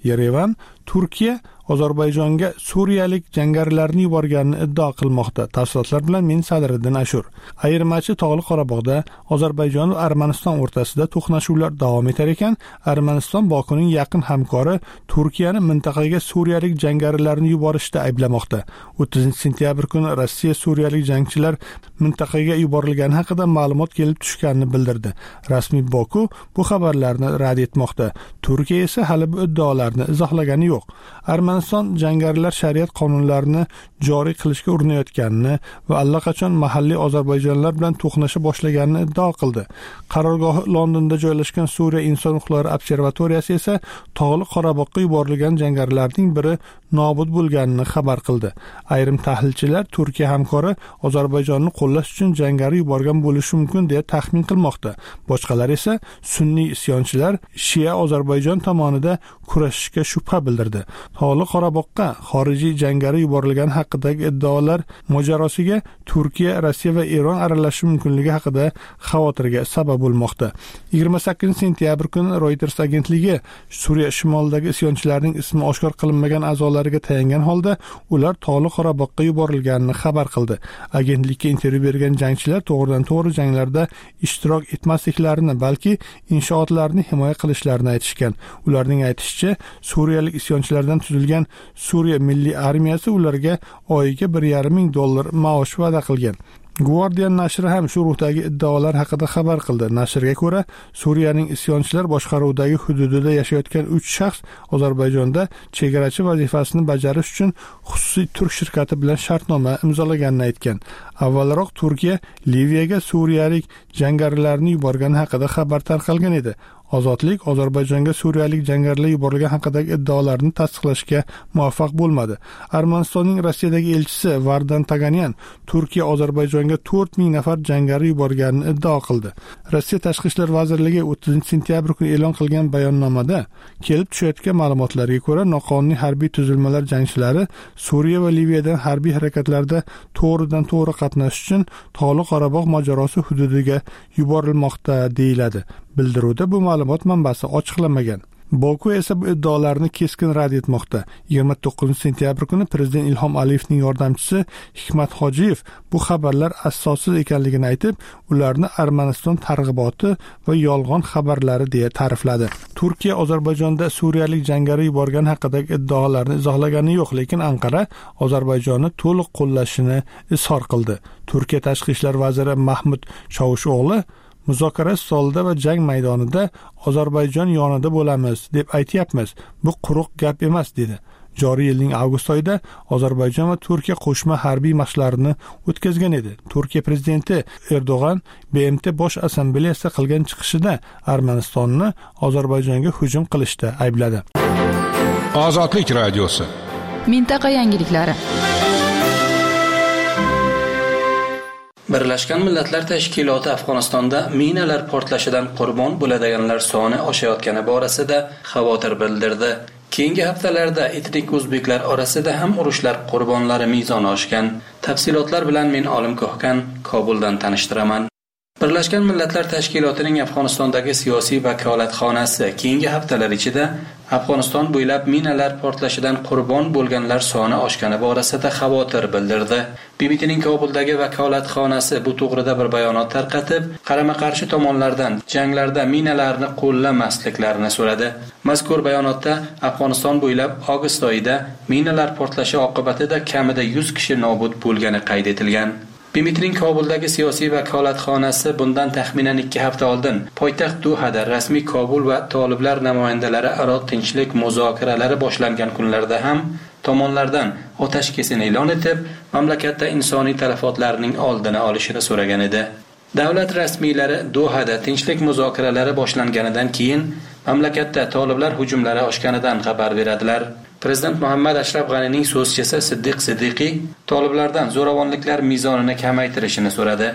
Yerevan Turkiya Ozarbayjonga suriyalik jangarilarni yuborganini iddao qilmoqda. Tafsilotlar bilan men Sadriddin Ashur. Ayirmachi Tog'li Qorabog'da Ozarbayjon va Armaniston o'rtasida to'qnashuvlar davom etar ekan, Armaniston Bokuning yaqin hamkori Turkiyani mintaqaga suriyalik jangarilarni yuborishda ayblamoqda. 30-sentyabr kuni Rossiya suriyalik jangchilar mintaqaga yuborilgani haqida ma'lumot kelib tushganini bildirdi. Rasmiy Boku bu xabarlarni rad etmoqda. Turkiya esa hali bu iddaolarni izohlagani yo'q. Armaniston jangarilar shariat qonunlarini joriy qilishga urinayotganini va allaqachon mahalliy ozarbayjonlar bilan to'qnasha boshlaganini iddao qildi. Qarorgohi Londonda joylashgan Suriya inson huquqlari observatoriyasi esa Tog'li Qorabog'ga yuborilgan jangarilarning biri nobud bo'lganini xabar qildi. Ayrim tahlilchilar Turkiya hamkori Ozarbayjonni qo'llash uchun jangari yuborgan bo'lishi mumkin deb taxmin qilmoqda. Boshqalar esa sunniy isyonchilar Shia Ozarbayjon tomonida kurashishga shubha bildirdi. Tog'li Qorabog'ga xorijiy jangari yuborilgani haqidagi iddaolar mojarosiga Turkiya, Rossiya va Eron aralashishi mumkinligi haqida xavotirga sabab bo'lmoqda. 28-sentyabr kuni Reuters agentligi Suriya shimolidagi isyonchilarning ismi oshkor qilinmagan a'zolariga tayangan holda ular Tog'li Qorabog'ga yuborilganini xabar qildi. Agentlikka intervyu bergan jangchilar to'g'ridan-to'g'ri janglarda ishtirok etmasliklarini, balki inshootlarni himoya qilishlarini aytishgan. Ularning aytishicha, suriyalik isyonchilardan tuzilgan Suriya milliy armiyasi ularga oyiga $1,500 maosh va'da qilgan. Guardian nashri ham shu ruhdagi iddaolar haqida xabar qildi. Nashrga ko'ra, Suriyaning isyonchilar boshqaruvidagi hududida yashayotgan 3 shaxs Ozarbayjonda chegarachi vazifasini bajarish uchun xususiy turk shirkati bilan shartnoma imzolaganini aytgan. Avvalroq Turkiya Liviyaga suriyalik jangarilarni yuborgani haqida xabar tarqalgan edi. Ozodlik Ozarbayjonga suriyalik jangarilar yuborilgani haqidagi iddaolarni tasdiqlashga muvaffaq bo'lmadi. Armanistonning Rossiyadagi elchisi Vardan Taganyan Turkiya Ozarbayjonga 4000 nafar jangari yuborganini iddao qildi. Rossiya Tashqi ishlar vazirligi 30-sentyabr kuni e'lon qilgan bayonnomada kelib tushayotgan ma'lumotlarga ko'ra, noqonuniy harbiy tuzilmalar jangchilari Suriya va Liviyadan harbiy harakatlarda to'g'ridan-to'g'ri qatnashish uchun Tog'li Qorabog' mojarosi hududiga yuborilmoqda deyiladi. Bildiruvda bu ma'lumot manbasi ochiqlamagan. Boku esa bu iddaolarni keskin rad etmoqda. 29-sentyabr kuni Prezident Ilhom Aliyevning yordamchisi Hikmat Hojiyev bu xabarlar asossiz ekanligini aytib, ularni Armaniston targ'iboti va yolg'on xabarlari deya ta'rifladi. Turkiya Ozarbayjonda suriyalik jangari yuborgani haqidagi iddaolarni izohlagani yo'q, lekin Anqara Ozarbayjonni to'liq qo'llashini izhor qildi. Turkiya Tashqi ishlar vaziri Mahmud Chavusho'g'li muzokara stolida va jang maydonida Ozarbayjon yonida bo'lamiz deb aytyapmiz. Bu quruq gap emas dedi. Joriy yilning avgust oyida Ozarbayjon va Turkiya qo'shma harbiy mashqlarini o'tkazgan edi. Turkiya prezidenti Erdo'g'an BMT bosh assambleyasida qilgan chiqishida Armanistonni Ozarbayjonga hujum qilishda aybladi. Ozodlik radiosi. Mintaqa yangiliklari. Birlashgan Millatlar Tashkiloti Afg'onistonda minalar portlashidan qurbon bo'ladiganlar soni oshayotgani borasida xavotir bildirdi. Keyingi haftalarda etnik o'zbeklar orasida ham urushlar qurbonlari mezoni oshgan. Tafsilotlar bilan men Olim Ko'hkan Kobuldan tanishtiraman. Birlashgan Millatlar Tashkilotining Afg'onistondagi siyosiy vakolatxonasi keyingi haftalar ichida Afg'oniston bo'ylab minalar portlashidan qurbon bo'lganlar soni oshgani borasida xavotir bildirdi. BBTning Kobuldagi vakolatxonasi bu to'g'rida bir bayonot tarqatib, qarama-qarshi tomonlardan janglarda minalarni qo'llamasliklarini so'radi. Mazkur bayonotda Afg'oniston bo'ylab avgust oyida minalar portlashi oqibatida kamida 100 kishi nobud bo'lgani qayd etilgan. BBTning Kobuldagi siyosiy vakolatxonasi bundan taxminan 2 hafta oldin poytaxt Dohada rasmiy Kobul va toliblar namoyandalari aro tinchlik muzokaralari boshlangan kunlarda ham tomonlardan otashkesin e'lon etib, mamlakatda insoniy talafotlarning oldini olishini so'ragan edi. Davlat rasmiylari Dohada tinchlik muzokaralari boshlanganidan keyin mamlakatda toliblar hujumlari oshganidan xabar beradilar. Prezident Muhammad Ashraf G'anining so'zchisi Siddiq Siddiqiy toliblardan zo'ravonliklar mezonini kamaytirishini so'radi.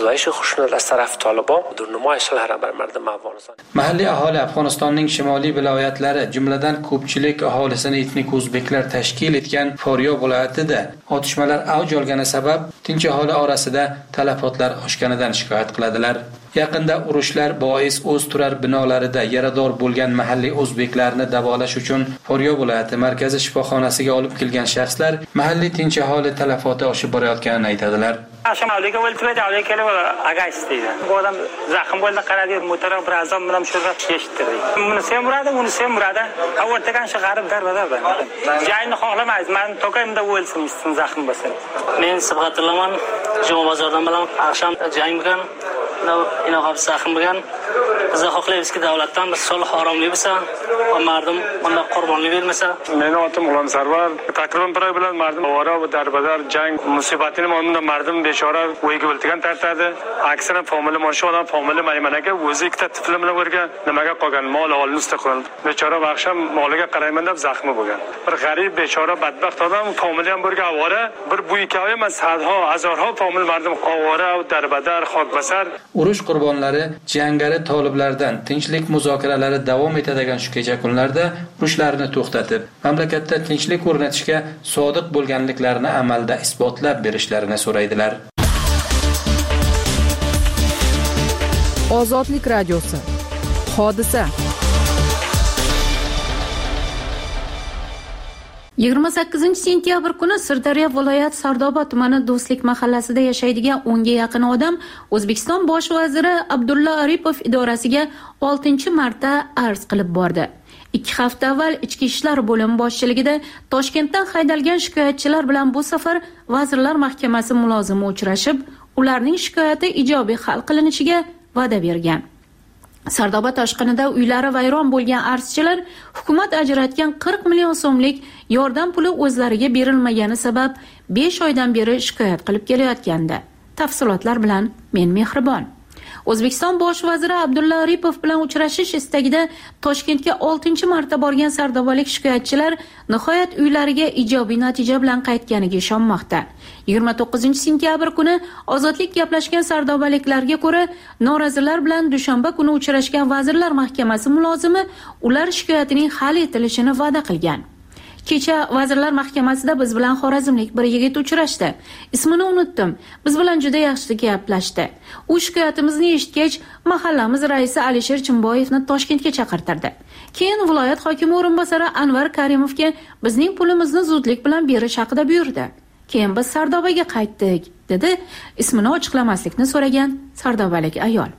Mahalliy aholi Afg'onistonning shimoliy viloyatlari, jumladan ko'pchilik aholisini etnik o'zbeklar tashkil etgan Foryo viloyatida otishmalar avj olgani sabab tinch aholi orasida talafotlar oshganidan shikoyat qiladilar. Yaqinda urushlar bois o'z turar binolarida yarador bo'lgan mahalliy o'zbeklarni davolash uchun Foryo viloyati markaziy shifoxonasiga olib kelgan shaxslar mahalliy tinch aholi talafoti oshib borayotganini aytadilar. Shimoliga o'ltirib, avliga kelib agaysiz deydi. Bu odam zaxm bo'ldi, qaradi, muhtaram bir azam bilan shurda eshittirdi. Bunisi ham uradi, bunisi ham uradi. O'rtagan shag'arib darbadar. Jayni xohlamaysiz, men to'kayimda o'lsin, istin zaxm bo'lsin. Men Sibg'atullaman, Juma bozordan bilan akşam jang bilan ina hab zaxm bilan biz xohlaymizki davlatdan bir sulh oromli bo'lsa va mardum bunday qurbonlik bermasa. Mening otim G'ulom Sarvar, taqriban bir oy bilan mardum ovora va darbadar jang musibatini mamnun mardum bechora o'yga o'ltirgan tartadi. Aksara famili moshu odam famili maymanaga o'zi ikkita tifli bilan o'rgan nimaga qolgan mol olni mustaqil. Bechora vaqsham moliga qarayman deb zaxmi bo'lgan. Bir g'arib bechora badbaxt odam famili ham birga ovora, bir bu ikkovi emas sadho, azorho famil mardum ovora va darbadar xokbasar. Urush qurbonlari jangari toliblardan tinchlik muzokaralari davom etadigan shu kecha kunlarda urushlarni to'xtatib, mamlakatda tinchlik o'rnatishga sodiq bo'lganliklarini amalda isbotlab berishlarini so'raydilar. Ozodlik radiosi. Hodisa. 28 sentyabr kuni Sirdaryo viloyat Sardoba tumani Do'stlik mahallasida yashaydigan 10 ga yaqin odam O'zbekiston bosh vaziri Abdulla Aripov idorasiga 6-marta arz qilib bordi. 2 hafta avval Ichki ishlar bo'limi boshchiligida Toshkentdan haydalgan shikoyatchilar bilan bu safar Vazirlar Mahkamasi mulozimi uchrashib, ularning shikoyati ijobiy hal qilinishiga va'da bergan. Sardoba toshqinida uylari vayron bo'lgan arzchilar hukumat ajratgan 40 million so'mlik yordam puli o'zlariga berilmagani sabab 5 oydan beri shikoyat qilib kelayotgandi. Tafsilotlar bilan men Mehribon. O'zbekiston bosh vaziri Abdulla Aripov bilan uchrashish istagida Toshkentga 6-marta borgan sardobalik shikoyatchilar nihoyat uylariga ijobiy natija bilan qaytganiga ishonmoqda. 29 sentyabr kuni Ozodlik gaplashgan sardobaliklarga ko'ra, norozilar bilan dushanba kuni uchrashgan Vazirlar Mahkamasi mulozimi ular shikoyatining hal etilishini va'da qilgan. Kecha Vazirlar Mahkamasida biz bilan xorazmlik bir yigit uchrashdi. Ismini unutdim. Biz bilan juda yaxshi gaplashdi. U shikoyatimizni eshitgach, mahallamiz raisi Alisher Chimboyevni Toshkentga chaqirtirdi. Keyin viloyat hokimi o'rinbosari Anvar Karimovga bizning pulimizni zudlik bilan berish haqida buyurdi. Keyin biz Sardobaga qaytdik, dedi ismini ochiqlamaslikni so'ragan sardobalik ayol.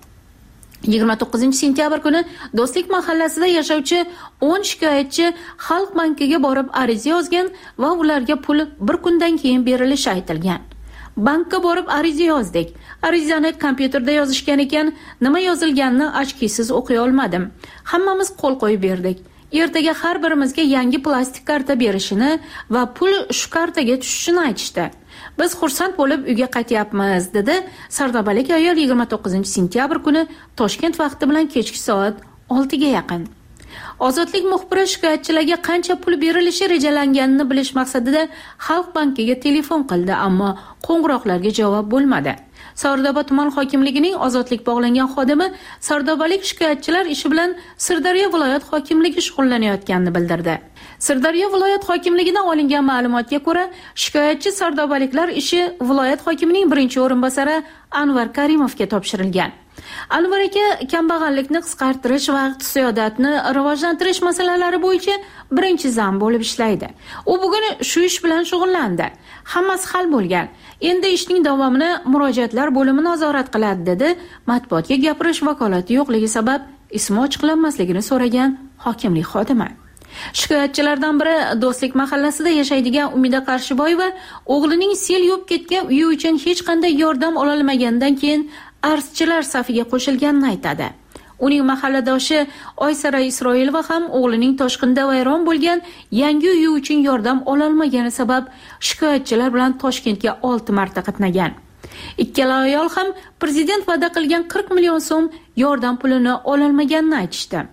29 sentyabr kuni Do'stlik mahallasida yashovchi 10 shikoyatchi Xalq bankiga borib ariza yozgan va ularga pul bir kundan keyin berilishi aytilgan. Bankka borib ariza yozdik. Arizani kompyuterda yozishgan ekan, nima yozilganini ochkisiz o'qiy olmadim. Hammamiz qo'l qo'yib berdik. Ertaga har birimizga yangi plastik karta berishini va pul shu kartaga tushishini aytishdi. Biz xursand bo'lib uyga qaytyapmiz, dedi sardobalik ayol 29 sentyabr kuni Toshkent vaqti bilan kechki soat 6 ga yaqin. Ozodlik muxbiri shikoyatchilarga qancha pul berilishi rejalanganini bilish maqsadida Xalq bankiga telefon qildi, ammo qo'ng'iroqlarga javob bo'lmadi. Sardoba tuman hokimligining Ozodlik bog'langan xodimi sardobalik shikoyatchilar ishi bilan Sirdaryo viloyat hokimligi shug'ullanayotganini bildirdi. Sirdaryo viloyat hokimligidan olingan ma'lumotga ko'ra, shikoyatchi sardobaliklar ishi viloyat hokimining birinchi o'rinbosari Anvar Karimovga topshirilgan. Anvar aka kambag'allikni qisqartirish va iqtisodiyotni rivojlantirish masalalari bo'yicha birinchi zam bo'lib ishlaydi. U bugun shu ish bilan shug'ullandi. Hammasi hal bo'lgan. Endi ishning davomini murojaatlar bo'limi nazorat qiladi, dedi matbuotga gapirish vakolati yo'qligi sabab ismi ochiqlanmasligini so'ragan hokimlik xodimi. Shikoyatchilardan biri Do'stlik mahallasida yashaydigan Umida Qarshiboyeva o'g'lining sel yuvib ketgan uyi uchun hech qanday yordam ololmagandan keyin arzchilar safiga qo'shilganini aytadi. Uning mahalladoshi Oysara Isroilova ham o'g'lining toshqinda vayron bo'lgan yangi uyi uchun yordam ololmagani sabab shikoyatchilar bilan Toshkentga 6 marta qatnagan. Ikkala ayol ham prezident va'da qilgan 40 million so'm yordam pulini ololmaganini aytishdi.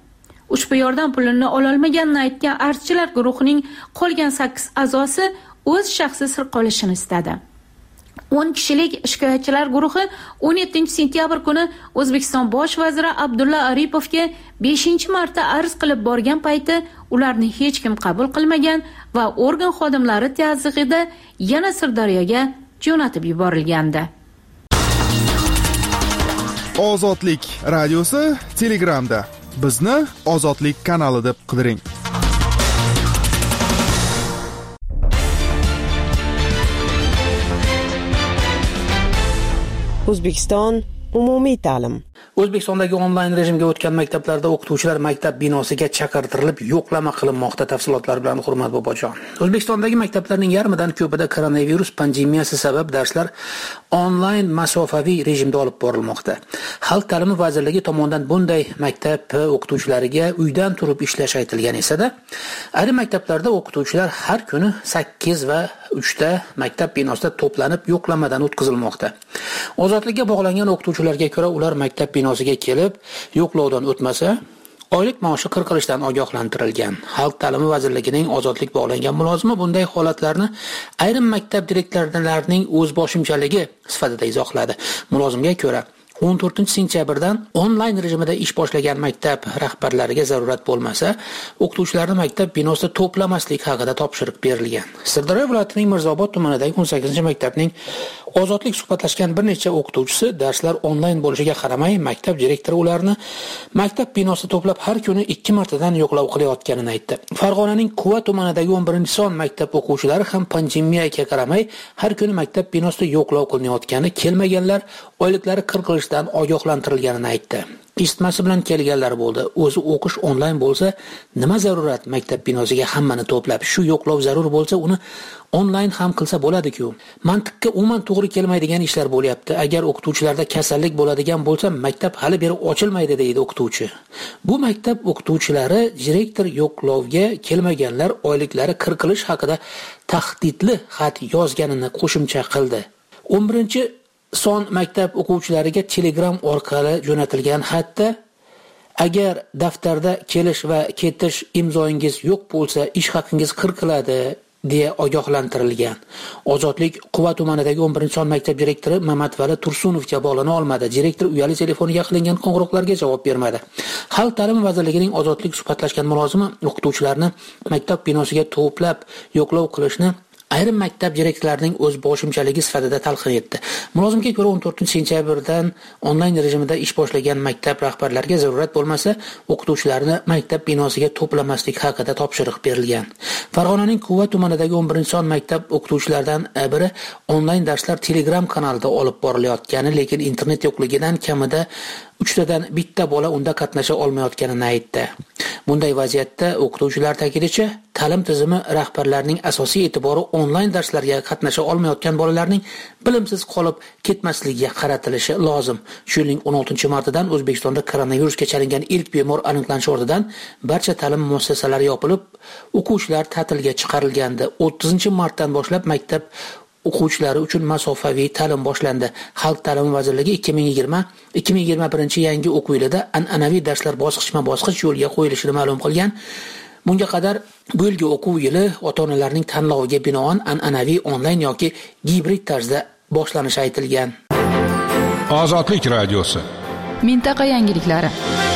ushbu yordam pulini ololmaganini aytgan artchilar guruhining qolgan 8 a'zosi o'z shaxsi sir qolishini istadi. 10 kishilik shikoyatchilar guruhi 17 sentyabr kuni O'zbekiston bosh vaziri Abdulla Aripovga 5-marta arz qilib borgan payti ularni hech kim qabul qilmagan va organ xodimlari tazyiqida yana Sirdaryoga jo'natib yuborilgandi. Ozodlik radiosi Telegramda. Bizni Ozodlik kanali deb qidiring. O'zbekiston umumiy ta'lim. O'zbekistondagi onlayn rejimga o'tgan maktablarda o'qituvchilar maktab binosiga chaqirtirilib yo'qlama qilinmoqda. Tafsilotlar bilan Hurmat Bobojon. O'zbekistondagi maktablarning yarmidan ko'pida koronavirus pandemiyasi sabab darslar onlayn masofaviy rejimda olib borilmoqda. Xalq ta'limi vazirligi tomonidan bunday maktab o'qituvchilariga uydan turib ishlash aytilgan esa-da, ayrim maktablarda o'qituvchilar har kuni 8 va 3 ta maktab binosida to'planib yo'qlamadan o'tkazilmoqda. Ozodlikka bog'langan o'qituvchilarga ko'ra, ular maktab binosiga kelib yo'qlovdan o'tmasa, oylik maoshi qirqilishdan ogohlantirilgan. Xalq ta'limi vazirligining ozodlik bog'langan mulozimi bunday holatlarni ayrim maktab direktorlarining o'zboshimchaligi sifatida izohladi. Mulozimga ko'ra, 14-sentyabrdan onlayn rejimida ish boshlagan maktab rahbarlariga zarurat bo'lmasa, o'qituvchilarni maktab binosida to'plamaslik haqida topshiriq berilgan. Sirdaryo viloyatining Mirzobod tumanidagi 18-maktabning ozodlik suhbatlashgan bir necha o'qituvchisi darslar onlayn bo'lishiga qaramay, maktab direktori ularni maktab binosida to'plab har kuni 2 martadan yo'qlov qilayotganini aytdi. Farg'onaning Quva tumanidagi 11-son maktab o'quvchilari ham pandemiyaga qaramay har kuni maktab binosida yo'qlov qilinayotgani, kelmaganlar oyliklari qirqilishdan ogohlantirilganini aytdi. Isitmasi bilan kelganlar bo'ldi. O'zi o'qish onlayn bo'lsa, nima zarurat maktab binosiga hammani to'plab, shu yo'qlov zarur bo'lsa, uni onlayn ham qilsa bo'ladi-ku. Mantiqqa umuman to'g'ri kelmaydigan ishlar bo'lyapti. Agar o'qituvchilarda kasallik bo'ladigan bo'lsa, maktab hali beri ochilmaydi deydi o'qituvchi. Bu maktab o'qituvchilari direktor yo'qlovga kelmaganlar oyliklari qirqilish haqida tahdidli xat yozganini qo'shimcha qildi. 11-son maktab o'quvchilariga Telegram orqali jo'natilgan xatda agar daftarda kelish va ketish imzoingiz yo'q bo'lsa, ish haqingiz qirqiladi deya ogohlantirilgan. Ozodlik Quva tumanidagi 11-son maktab direktori Mamatali Tursunovga bog'lana olmadi. Direktor uyali telefoniga qilingan qo'ng'iroqlarga javob bermadi. Xalq ta'limi vazirligining ozodlik suhbatlashgan mulozimi o'qituvchilarni maktab binosiga to'plab yo'qlov qilishni ayrim maktab direktorlarining o'z boshimchaligi sifatida talqin etdi. Mulozimga ko'ra 14-sentyabrdan onlayn rejimida ish boshlagan maktab rahbarlariga zarurat bo'lmasa, o'qituvchilarni maktab binosiga to'plamaslik haqida topshiriq berilgan. Farg'onaning Quva tumanidagi 11-son maktab o'qituvchilaridan biri onlayn darslar Telegram kanalida olib borilayotgani, lekin internet yo'qligidan kamida 3 tadan bitta bola unda qatnasha olmayotganini aytdi. Bunday vaziyatda o'qituvchilar ta'kidincha, ta'lim tizimi rahbarlarining asosiy e'tibori onlayn darslarga qatnasha olmayotgan bolalarning bilimsiz qolib ketmasligiga qaratilishi lozim. Shu yilning 16-martidan O'zbekistonda koronavirusga chalingan ilk bemor aniqlanishi ortidan barcha ta'lim muassasalari yopilib, o'quvchilar ta'tilga chiqarilgandi. 30-martdan boshlab maktab o'quvchilari uchun masofaviy ta'lim boshlandi. Xalq ta'limi vazirligi 2020-2021 yangi o'quv yilida an'anaviy darslar bosqichma-bosqich yo'lga qo'yilishini ma'lum qilgan. Bunga qadar bu yilgi o'quv yili ota-onalarning tanloviga binoan an'anaviy onlayn yoki gibrid tarzda boshlanishi aytilgan. Ozodlik radiosi. Mintaqa yangiliklari.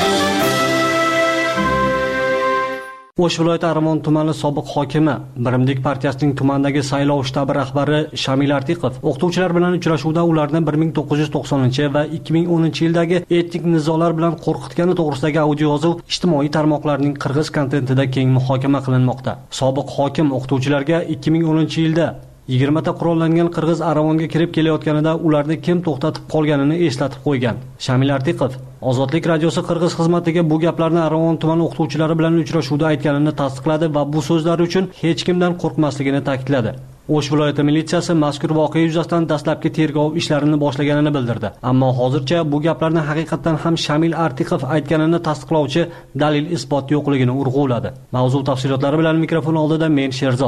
O'sh viloyati Armon tumani sobiq hokimi, Birimlik partiyasining tumandagi saylov shtabi rahbari Shamil Artiqov o'qituvchilar bilan uchrashuvda ularni 1990 va 2010 yildagi etnik nizolar bilan qo'rqitgani to'g'risidagi audio yozuv ijtimoiy tarmoqlarning qirg'iz kontentida keng muhokama qilinmoqda. Sobiq hokim o'qituvchilarga 2010 yilda 20 ta qurollangan qirg'iz Armonga kirib kelayotganida ularni kim to'xtatib qolganini eslatib qo'ygan. Shamil Artiqov Ozodlik radiosi qirg'iz xizmatiga bu gaplarni Armon tumani o'qituvchilari bilan uchrashuvda aytganini tasdiqladi va bu so'zlar uchun hech kimdan qo'rqmasligini ta'kidladi. O'sh viloyati militsiyasi mazkur voqea yuzasidan dastlabki tergov ishlarini boshlaganini bildirdi. Ammo hozircha bu gaplarni haqiqatan ham Shamil Artiqov aytganini tasdiqlovchi dalil isbot yo'qligini urg'uladi. Mavzu tafsilotlari bilan mikrofon oldida men Sherzod.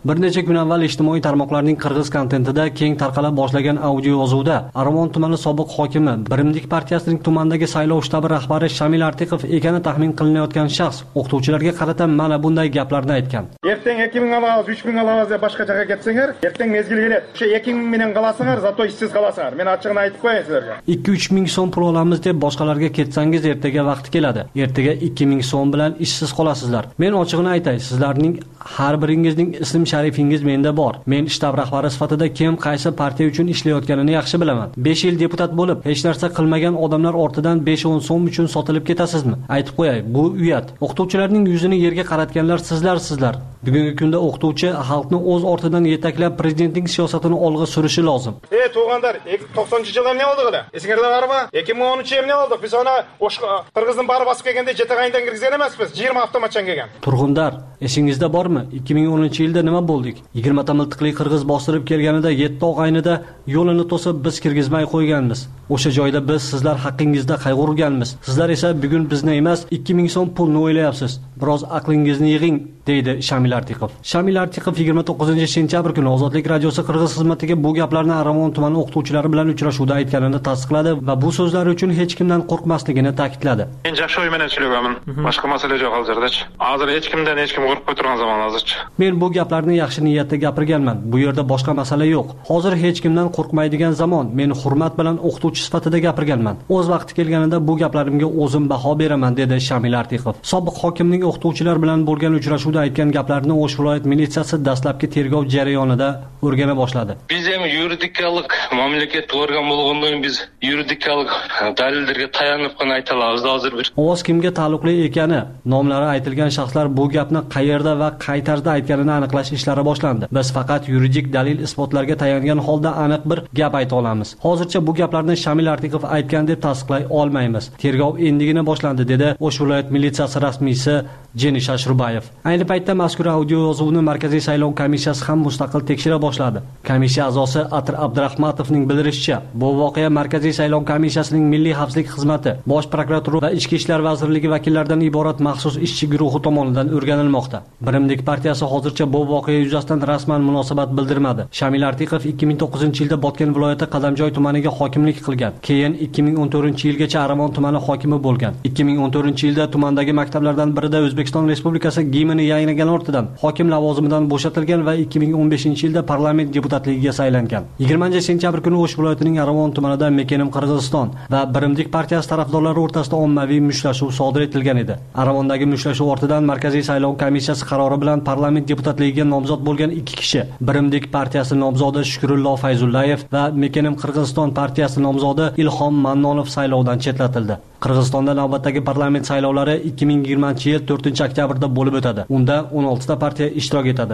Bir necha kun avval ijtimoiy tarmoqlarning qirg'iz kontentida keng tarqala boshlagan audio yozuvda Aravon tumani sobiq hokimi, Birimlik partiyasining tumandagi saylov shtabi rahbari Shamil Artiqov ekani taxmin qilinayotgan shaxs o'qituvchilarga qarata mana bunday gaplarni aytgan. Erteng 2000 alamiz, 3000 alamiz deb boshqa joyga ketsanglar, erteng mezgil keladi. O'sha 2000 menen qalasinglar, zato ishsiz qalasinglar. Men ochig'ini aytib qo'yaman sizlarga. 2-3 ming so'm pul olamiz deb boshqalarga ketsangiz ertaga vaqti keladi. Ertaga 2000 so'm bilan ishsiz qolasizlar. Men ochig'ini aytay, sizlarning har biringizning ism sharifingiz menda bor. Men shtab rahbari sifatida kim qaysi partiya uchun ishlayotganini yaxshi bilaman. 5 yil deputat bo'lib, hech narsa qilmagan odamlar ortidan 5-10 so'm uchun sotilib ketasizmi? Aytib qo'yay, bu uyat. O'qituvchilarning yuzini yerga qaratganlar sizlar. Bugungi kunda o'qituvchi xalqni o'z ortidan yetaklab prezidentning siyosatini olg'a surishi lozim. Tug'anlar, 90-yillar ne oldi g'ada? Esingizda bormi? 2013-yil ne oldi? Biz ona Qirg'izning bari bosib kelganda jetag'aydan kirgizgan emasmiz. 20 avtomatchan kelgan. Turg'undar, esingizda bormi? 2010-yilda nima bo'ldik? 20 ta miltiqli qirg'iz bostirib kelganida 7 og'aynida yo'lini to'sib biz kirgizmay qo'yganmiz. O'sha joyda biz sizlar haqqingizda qayg'urganmiz. Sizlar esa bugun bizni emas, 2000 so'm pulni o'ylayapsiz. Biroz aqlingizni yig'ing, deydi Shamil Artiqov. Shamil Artiqov 29-sentyabr kuni Ozodlik radiosi qirg'iz xizmatiga bu gaplarni Aravon tumani o'qituvchilari bilan uchrashuvda aytganini tasdiqladi va bu so'zlari uchun hech kimdan qo'rqmasligini ta'kidladi. Men yaxshi o'yman so'ygaman. Boshqa masala yo'q hozirda. Hozir hech kimdan hech kim qo'rqib turgan zamon hozircha. Men bu gaplarni yaxshi niyatda gapirganman. Bu yerda boshqa masala yo'q. Hozir hech kimdan qo'rqmaydigan zamon. Men hurmat bilan o'qituvchi sifatida gapirganman. O'z vaqti kelganida bu gaplarimga o'zim baho beraman, dedi Shamil Artiqov. Sobiq hokimning o'qituvchilar bilan bo'lgan uchrashuvda aytgan gaplarini O'sh viloyat militsiyasi dastlabki tergov jarayonida o'rgana boshladi. Biz ham yuridikalik mamlakatga o'rgan bo'lgandan biz yuridikalik dalillarga tayanib qana ayta olamiz hozir bir. Ovoz kimga taalluqli ekani, nomlari aytilgan shaxslar bu gapni qayerda va qay tarzda aytganini aniqlash ishlari boshlandi. Biz faqat yuridik dalil isbotlarga tayangan holda aniq bir gap ayta olamiz. Hozircha bu gaplarni Shamil Artiqov aytgan deb tasdiqlay olmaymiz. Tergov endigina boshlandi, dedi O'sh viloyat militsiyasi rasmiysi Jenish Ashrubayev. Ayni paytda mazkur audio yozuvni Markaziy saylov komissiyasi ham mustaqil tekshira boshladi. Komissiya a'zosi Atir Abdurahmatovning bildirishicha, bu voqea Markaziy saylov komissiyasining Milliy xavfsizlik xizmati, Bosh prokuratura va Ichki ishlar vazirligi vakillaridan iborat maxsus ishchi guruhi tomonidan o'rganilmoqda. Birimlik partiyasi hozircha bu voqea yuzasidan rasman munosabat bildirmadi. Shamil Artiqov 2009-yilda Botken viloyati Qadamjoy tumaniga hokimlik qilgan. Keyin 2014-yilgacha Aravon tumani hokimi bo'lgan. 2014-yilda tumandagi maktablardan birida O'zbekiston Respublikasi gimnini yaynagan ortidan hokim lavozimidan bo'shatilgan va 2015-yilda parlament deputatligiga saylangan. 20-sentyabr kuni O'sh viloyatining Aravon tumanida Mekenim Qirg'iziston va Birimlik partiyasi tarafdorlari o'rtasida ommaviy mushtlashuv sodir etilgan edi. Aravondagi mushtlashuv ortidan Markaziy saylov komissiyasi qarori bilan parlament deputatligiga nomzod bo'lgan 2 kishi, Birimlik partiyasi nomzodi Shukrullo Fayzullayev va Mekenim Qirg'iziston partiyasi nomzodi Ilhom Mannonov saylovdan chetlatildi. Qirg'izistonda navbatdagi parlament saylovlari 2020-yil 4-oktyabrda bo'lib o'tadi. Unda 16 ta partiya ishtirok etadi.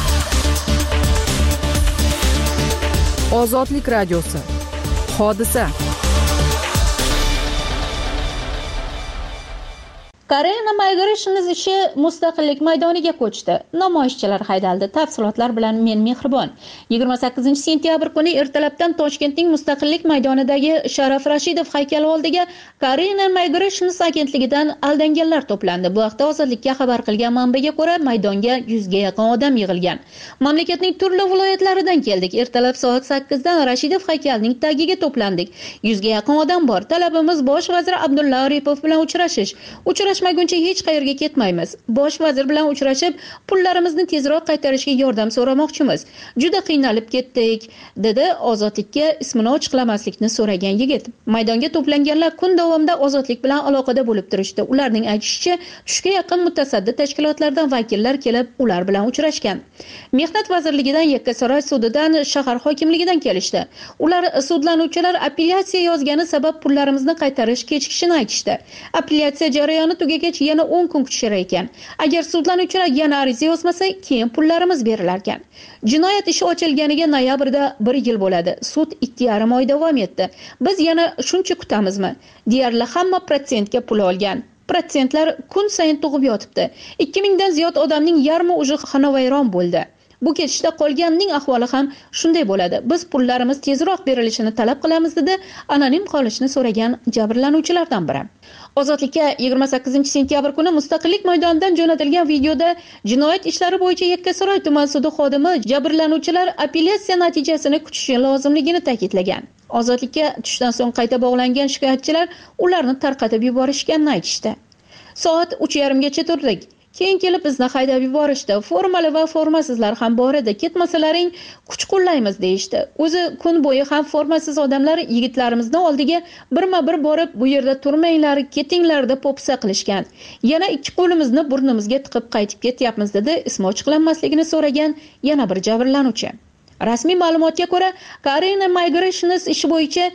Ozodlik radiosi. Hodisa. Karena Migrations ishi Mustaqillik maydoniga ko'chdi. Namoyishchilar haydaldi. Tafsilotlar bilan men Mehribon. 28-sentyabr kuni ertalabdan Toshkentning Mustaqillik maydonidagi Sharaf Rashidov haykali oldiga Karena Migrations agentligidan aldanganlar to'plandi. Bu haqda Ozodlikka xabar qilgan manbaga ko'ra, maydonga 100 ga yaqin odam yig'ilgan. Mamlakatning turli viloyatlaridan keldik. Ertalab soat 8 dan Rashidov haykalining tagiga to'plandik. 100 ga yaqin odam bor. Talabimiz Bosh vazir Abdulla Aripov bilan uchrashish. Uchrashmaguncha hech qayerga ketmaymiz. Bosh vazir bilan uchrashib, pullarimizni tezroq qaytarishga yordam so'ramoqchimiz. Juda qiynalib ketdik, dedi Ozodlikka ismini ochiqlamaslikni so'ragan yigit. Maydonga to'planganlar kun davomida Ozodlik bilan aloqada bo'lib turishdi. Ularning aytishicha, tushga yaqin mutasaddi tashkilotlardan vakillar kelib, ular bilan uchrashgan. Mehnat vazirligidan, Yakkasaroy sudidan, shahar hokimligidan kelishdi. Ular sudlanuvchilar apellyatsiya yozgani sabab pullarimizni qaytarish kechikishini aytishdi. Apellyatsiya jarayoni tugagach yana 10 kun kutishar ekan. Agar sudlanuvchilar yana ariza yozmasa, keyin pullarimiz berilar ekan. Jinoyat ishi ochilganiga noyabrda 1 yil bo'ladi. Sud 2,5 oy davom etdi. Biz yana shuncha kutamizmi? Deyarli hamma protsentga pul olgan. Protsentlar kun sayin tug'ib yotibdi. 2000 dan ziyod odamning yarmi uje xonavayron bo'ldi. Bu ketishda qolganining ahvoli ham shunday bo'ladi. Biz pullarimiz tezroq berilishini talab qilamiz dedi anonim qolishni so'ragan jabrlanuvchilardan biri. Ozodlikka 28 sentyabr kuni Mustaqillik maydonidan jo'natilgan videoda jinoyat ishlari bo'yicha Yakkasaroy tuman sudi xodimi jabrlanuvchilar apellyatsiya natijasini kutishi lozimligini ta'kidlagan. Ozodlikka tushdan so'ng qayta bog'langan shikoyatchilar ularni tarqatib yuborishganini aytishdi. Soat 3:30gacha turdik. Keyin kelib bizni haydab yuborishdi. Formali va formasizlar ham bor edi. Ketmasalaring kuch qo'llaymiz deyishdi. O'zi kun bo'yi ham formasiz odamlar yigitlarimizni oldiga birma-bir borib, bu yerda turmanglar, ketinglar deb po'pisa qilishgan. Yana ikki qo'limizni burnimizga tiqib qaytib ketyapmiz dedi ismi ochiqlanmasligini so'ragan yana bir jabrlanuvchi. Rasmiy ma'lumotga ko'ra, Korean Migrations ishi bo'yicha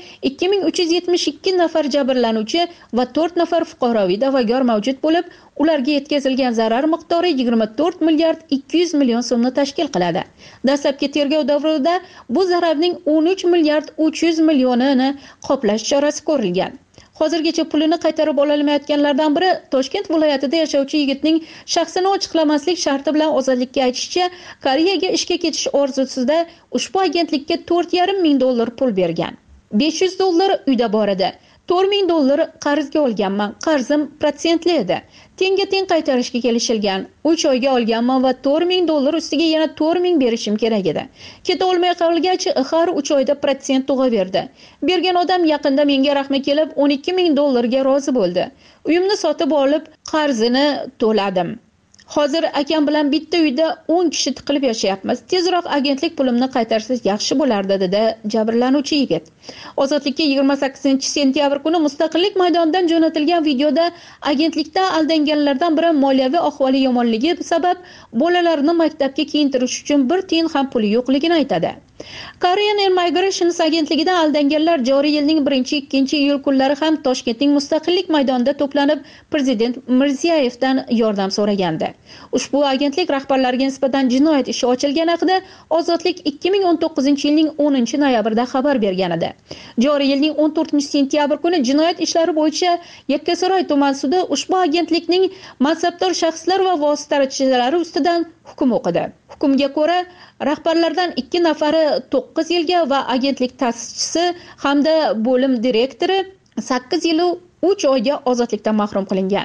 2372 nafar jabrlanuvchi va 4 nafar fuqaroviy da'vogar mavjud bo'lib, ularga yetkazilgan zarar miqdori 24 milliard 200 million so'mni tashkil qiladi. Dastlabki tergov davrida bu zararning 13 milliard 300 millionini qoplash chorasi ko'rilgan. Hozirgacha pulini qaytarib ololmayotganlardan biri Toshkent viloyatida yashovchi yigitning shaxsini ochiqlamaslik sharti bilan Ozodlikka aytishicha, Koreyaga ishga ketish orzusida ushbu agentlikka $4,500 pul bergan. $500 uyda bor edi. $4,000 qarzga olganman. Qarzim protsentli edi. Tenga-teng qaytarishga kelishilgan. 3 oyga olganman va $4,000 ustiga yana 4,000 berishim kerak edi. Keta olmay qolgach, har 3 oyda protsent tug'averdi. Bergan odam yaqinda menga rahmi kelib $12,000 ga rozi bo'ldi. Uyimni sotib olib, qarzini to'ladim. Hozir akam bilan bitta uyda 10 kishi tiqilib yashayapmiz. Tezroq agentlik pulimni qaytarsangiz yaxshi bo'lardi dedi jabrlanuvchi yigit. Ozodlikka 28 sentyabr kuni Mustaqillik maydonidan jo'natilgan videoda agentlikda aldanganlardan biri moliyaviy ahvoli yomonligi sabab bolalarini maktabga kiyintirish uchun bir tiyin ham puli yo'qligini aytadi. Korean Migrations agentligidan aldanganlar joriy yilning 1-2 iyul kunlari ham Toshkentning Mustaqillik maydonida to'planib prezident Mirziyevdan yordam so'ragandi. Ushbu agentlik rahbarlariga nisbatan jinoyat ishi ochilgani haqida Ozodlik 2019-yilning 10-noyabrida xabar bergan edi. Joriy yilning 14-sentyabr kuni jinoyat ishlari bo'yicha Yakkasaroy tuman sudi ushbu agentlikning mansabdor shaxslar va vositachilari ustidan hukm o'qidi. Hukmga ko'ra, rahbarlardan 2 nafari 9 yilga va agentlik ta'sischisi hamda bo'lim direktori 8 yil 3 oyga ozodlikdan mahrum qilingan.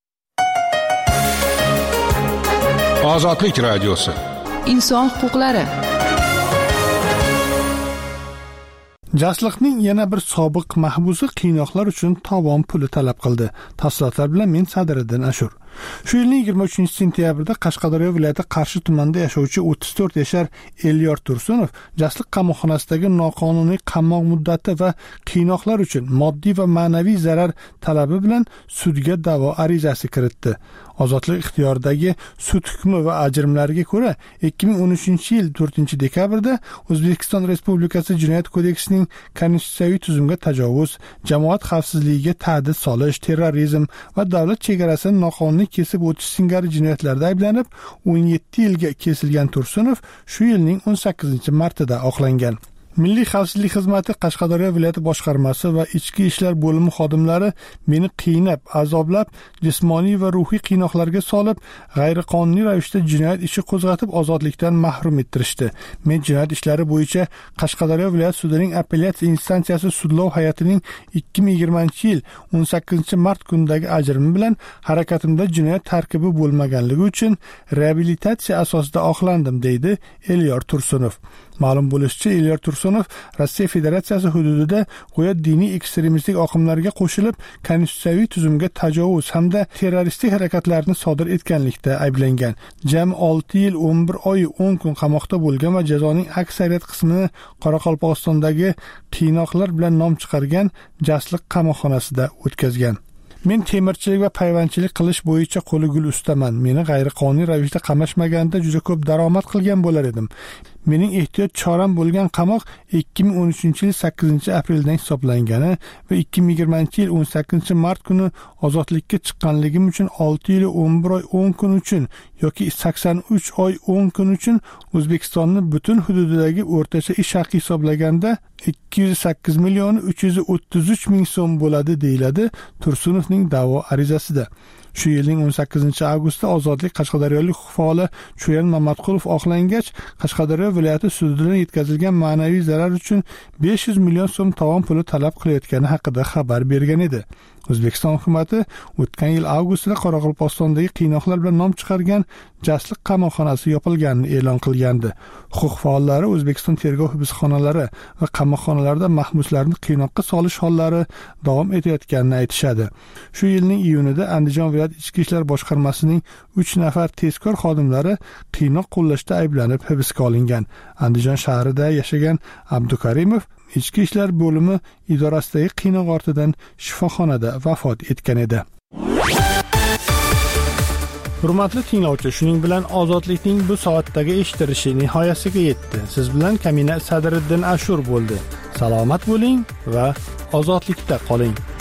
Ozodlik radiosi. Inson huquqlari. Jasliqning yana bir sobiq mahbusi qiynoqlar uchun tovon puli talab qildi. Tafsilotlar bilan men Sadiriddin Ashur. Shu yilning 23-sentyabrda Qashqadaryo viloyati Qarshi tumanida yashovchi 34 yashar Elyor Tursunov Jasliq qamoqxonasidagi noqonuniy qamoq muddati va qiynoqlar uchun moddiy va ma'naviy zarar talabi bilan sudga da'vo arizasi kiritdi. Ozodlik ixtiyoridagi sud hukmi va ajrimlariga ko'ra 2013-yil 4-dekabrda O'zbekiston Respublikasi Jinoyat kodeksining konstitutsiyaviy tuzumga tajovuz, jamoat xavfsizligiga ta'did solish, terrorizm va davlat chegarasini noqonuniy kesib o'tish singari jinoyatlarda ayblanib 17 yilga kesilgan Tursunov shu yilning 18-martida oqlangan. Milliy xavfsizlik xizmati Qashqadaryo viloyati boshqarmasi va ichki ishlar bo'limi xodimlari meni qiynab, azoblab, jismoniy va ruhiy qiynoqlarga solib, g'ayriqonuniy ravishda jinoyat ishi qo'zg'atib ozodlikdan mahrum ettirishdi. Men jinoyat ishlari bo'yicha Qashqadaryo viloyat sudining apellyatsiya instansiyasi sudlov hay'atining 2020-yil 18-mart kunidagi ajrimi bilan harakatimda jinoyat tarkibi bo'lmaganligi uchun reabilitatsiya asosida oqlandim, deydi Elyor Tursunov. Ma'lum bo'lishicha, Elyor Tursunov Rossiya Federatsiyasi hududida qo'yat diniy ekstremistik oqimlarga qo'shilib, konstitutsiyaviy tuzumga tajovuz hamda terroristik harakatlarni sodir etganlikda ayblangan. Jami 6 yil 11 oy 10 kun qamoqda bo'lgan va jazoning aksariyat qismini Qoraqalpog'istondagi qiynoqlar bilan nom chiqargan Jasliq qamoqxonasida o'tkazgan. Men temirchilik va payvandchilik qilish bo'yicha qo'li gul ustaman. Meni g'ayriqonuniy ravishda qamashmaganda juda ko'p daromad qilgan bo'lar edim. Mening ehtiyot choram bo'lgan qamoq 2013-yil 8-apreldan hisoblangani va 2020-yil 18-mart kuni ozodlikka chiqqanligim uchun 6 yil 11 oy 10 kun uchun yoki 83 oy 10 kun uchun O'zbekistonni butun hududidagi o'rtacha ish haqi hisoblaganda 208 million 333 ming so'm bo'ladi, deyiladi Tursunovning da'vo arizasida. Shu yilning 18 avgustida ozodlik qashqadaryolik huquq faoli Cho'yan Mamatqulov oqlangach, Qashqadaryo viloyati sudidan yetkazilgan ma'naviy zarar uchun 500 million so'm tovon puli talab qilayotgani haqida xabar bergan edi. O'zbekiston hukumatı o'tgan yil avgustida Qoraqalpog'istondagi qiynoqlar bilan nom chiqargan Jasliq qamoqxonasi yopilganini e'lon qilgandi. Huquq faollari O'zbekiston tergov hibsxonalari va qamoqxonalarda mahbuslarni qiynoqqa solish hollari davom etayotganini aytishadi. Shu yilning iyunida Andijon viloyat ichki ishlar boshqarmasining 3 nafar tezkor xodimlari qiynoq qo'llashda ayblanib hibsga olingan. Andijon shahrida yashagan Abdukarimov Ichki ishlar bo'limi idorasidagi qiynoq ortidan shifoxonada vafot etgan edi. Hurmatli tinglovchi, shuning bilan ozodlikning bu soatdagi eshitilishi nihoyasiga yetdi. Siz bilan Kamina Sadriddin Ashur bo'ldi. Salomat bo'ling va ozodlikda qoling.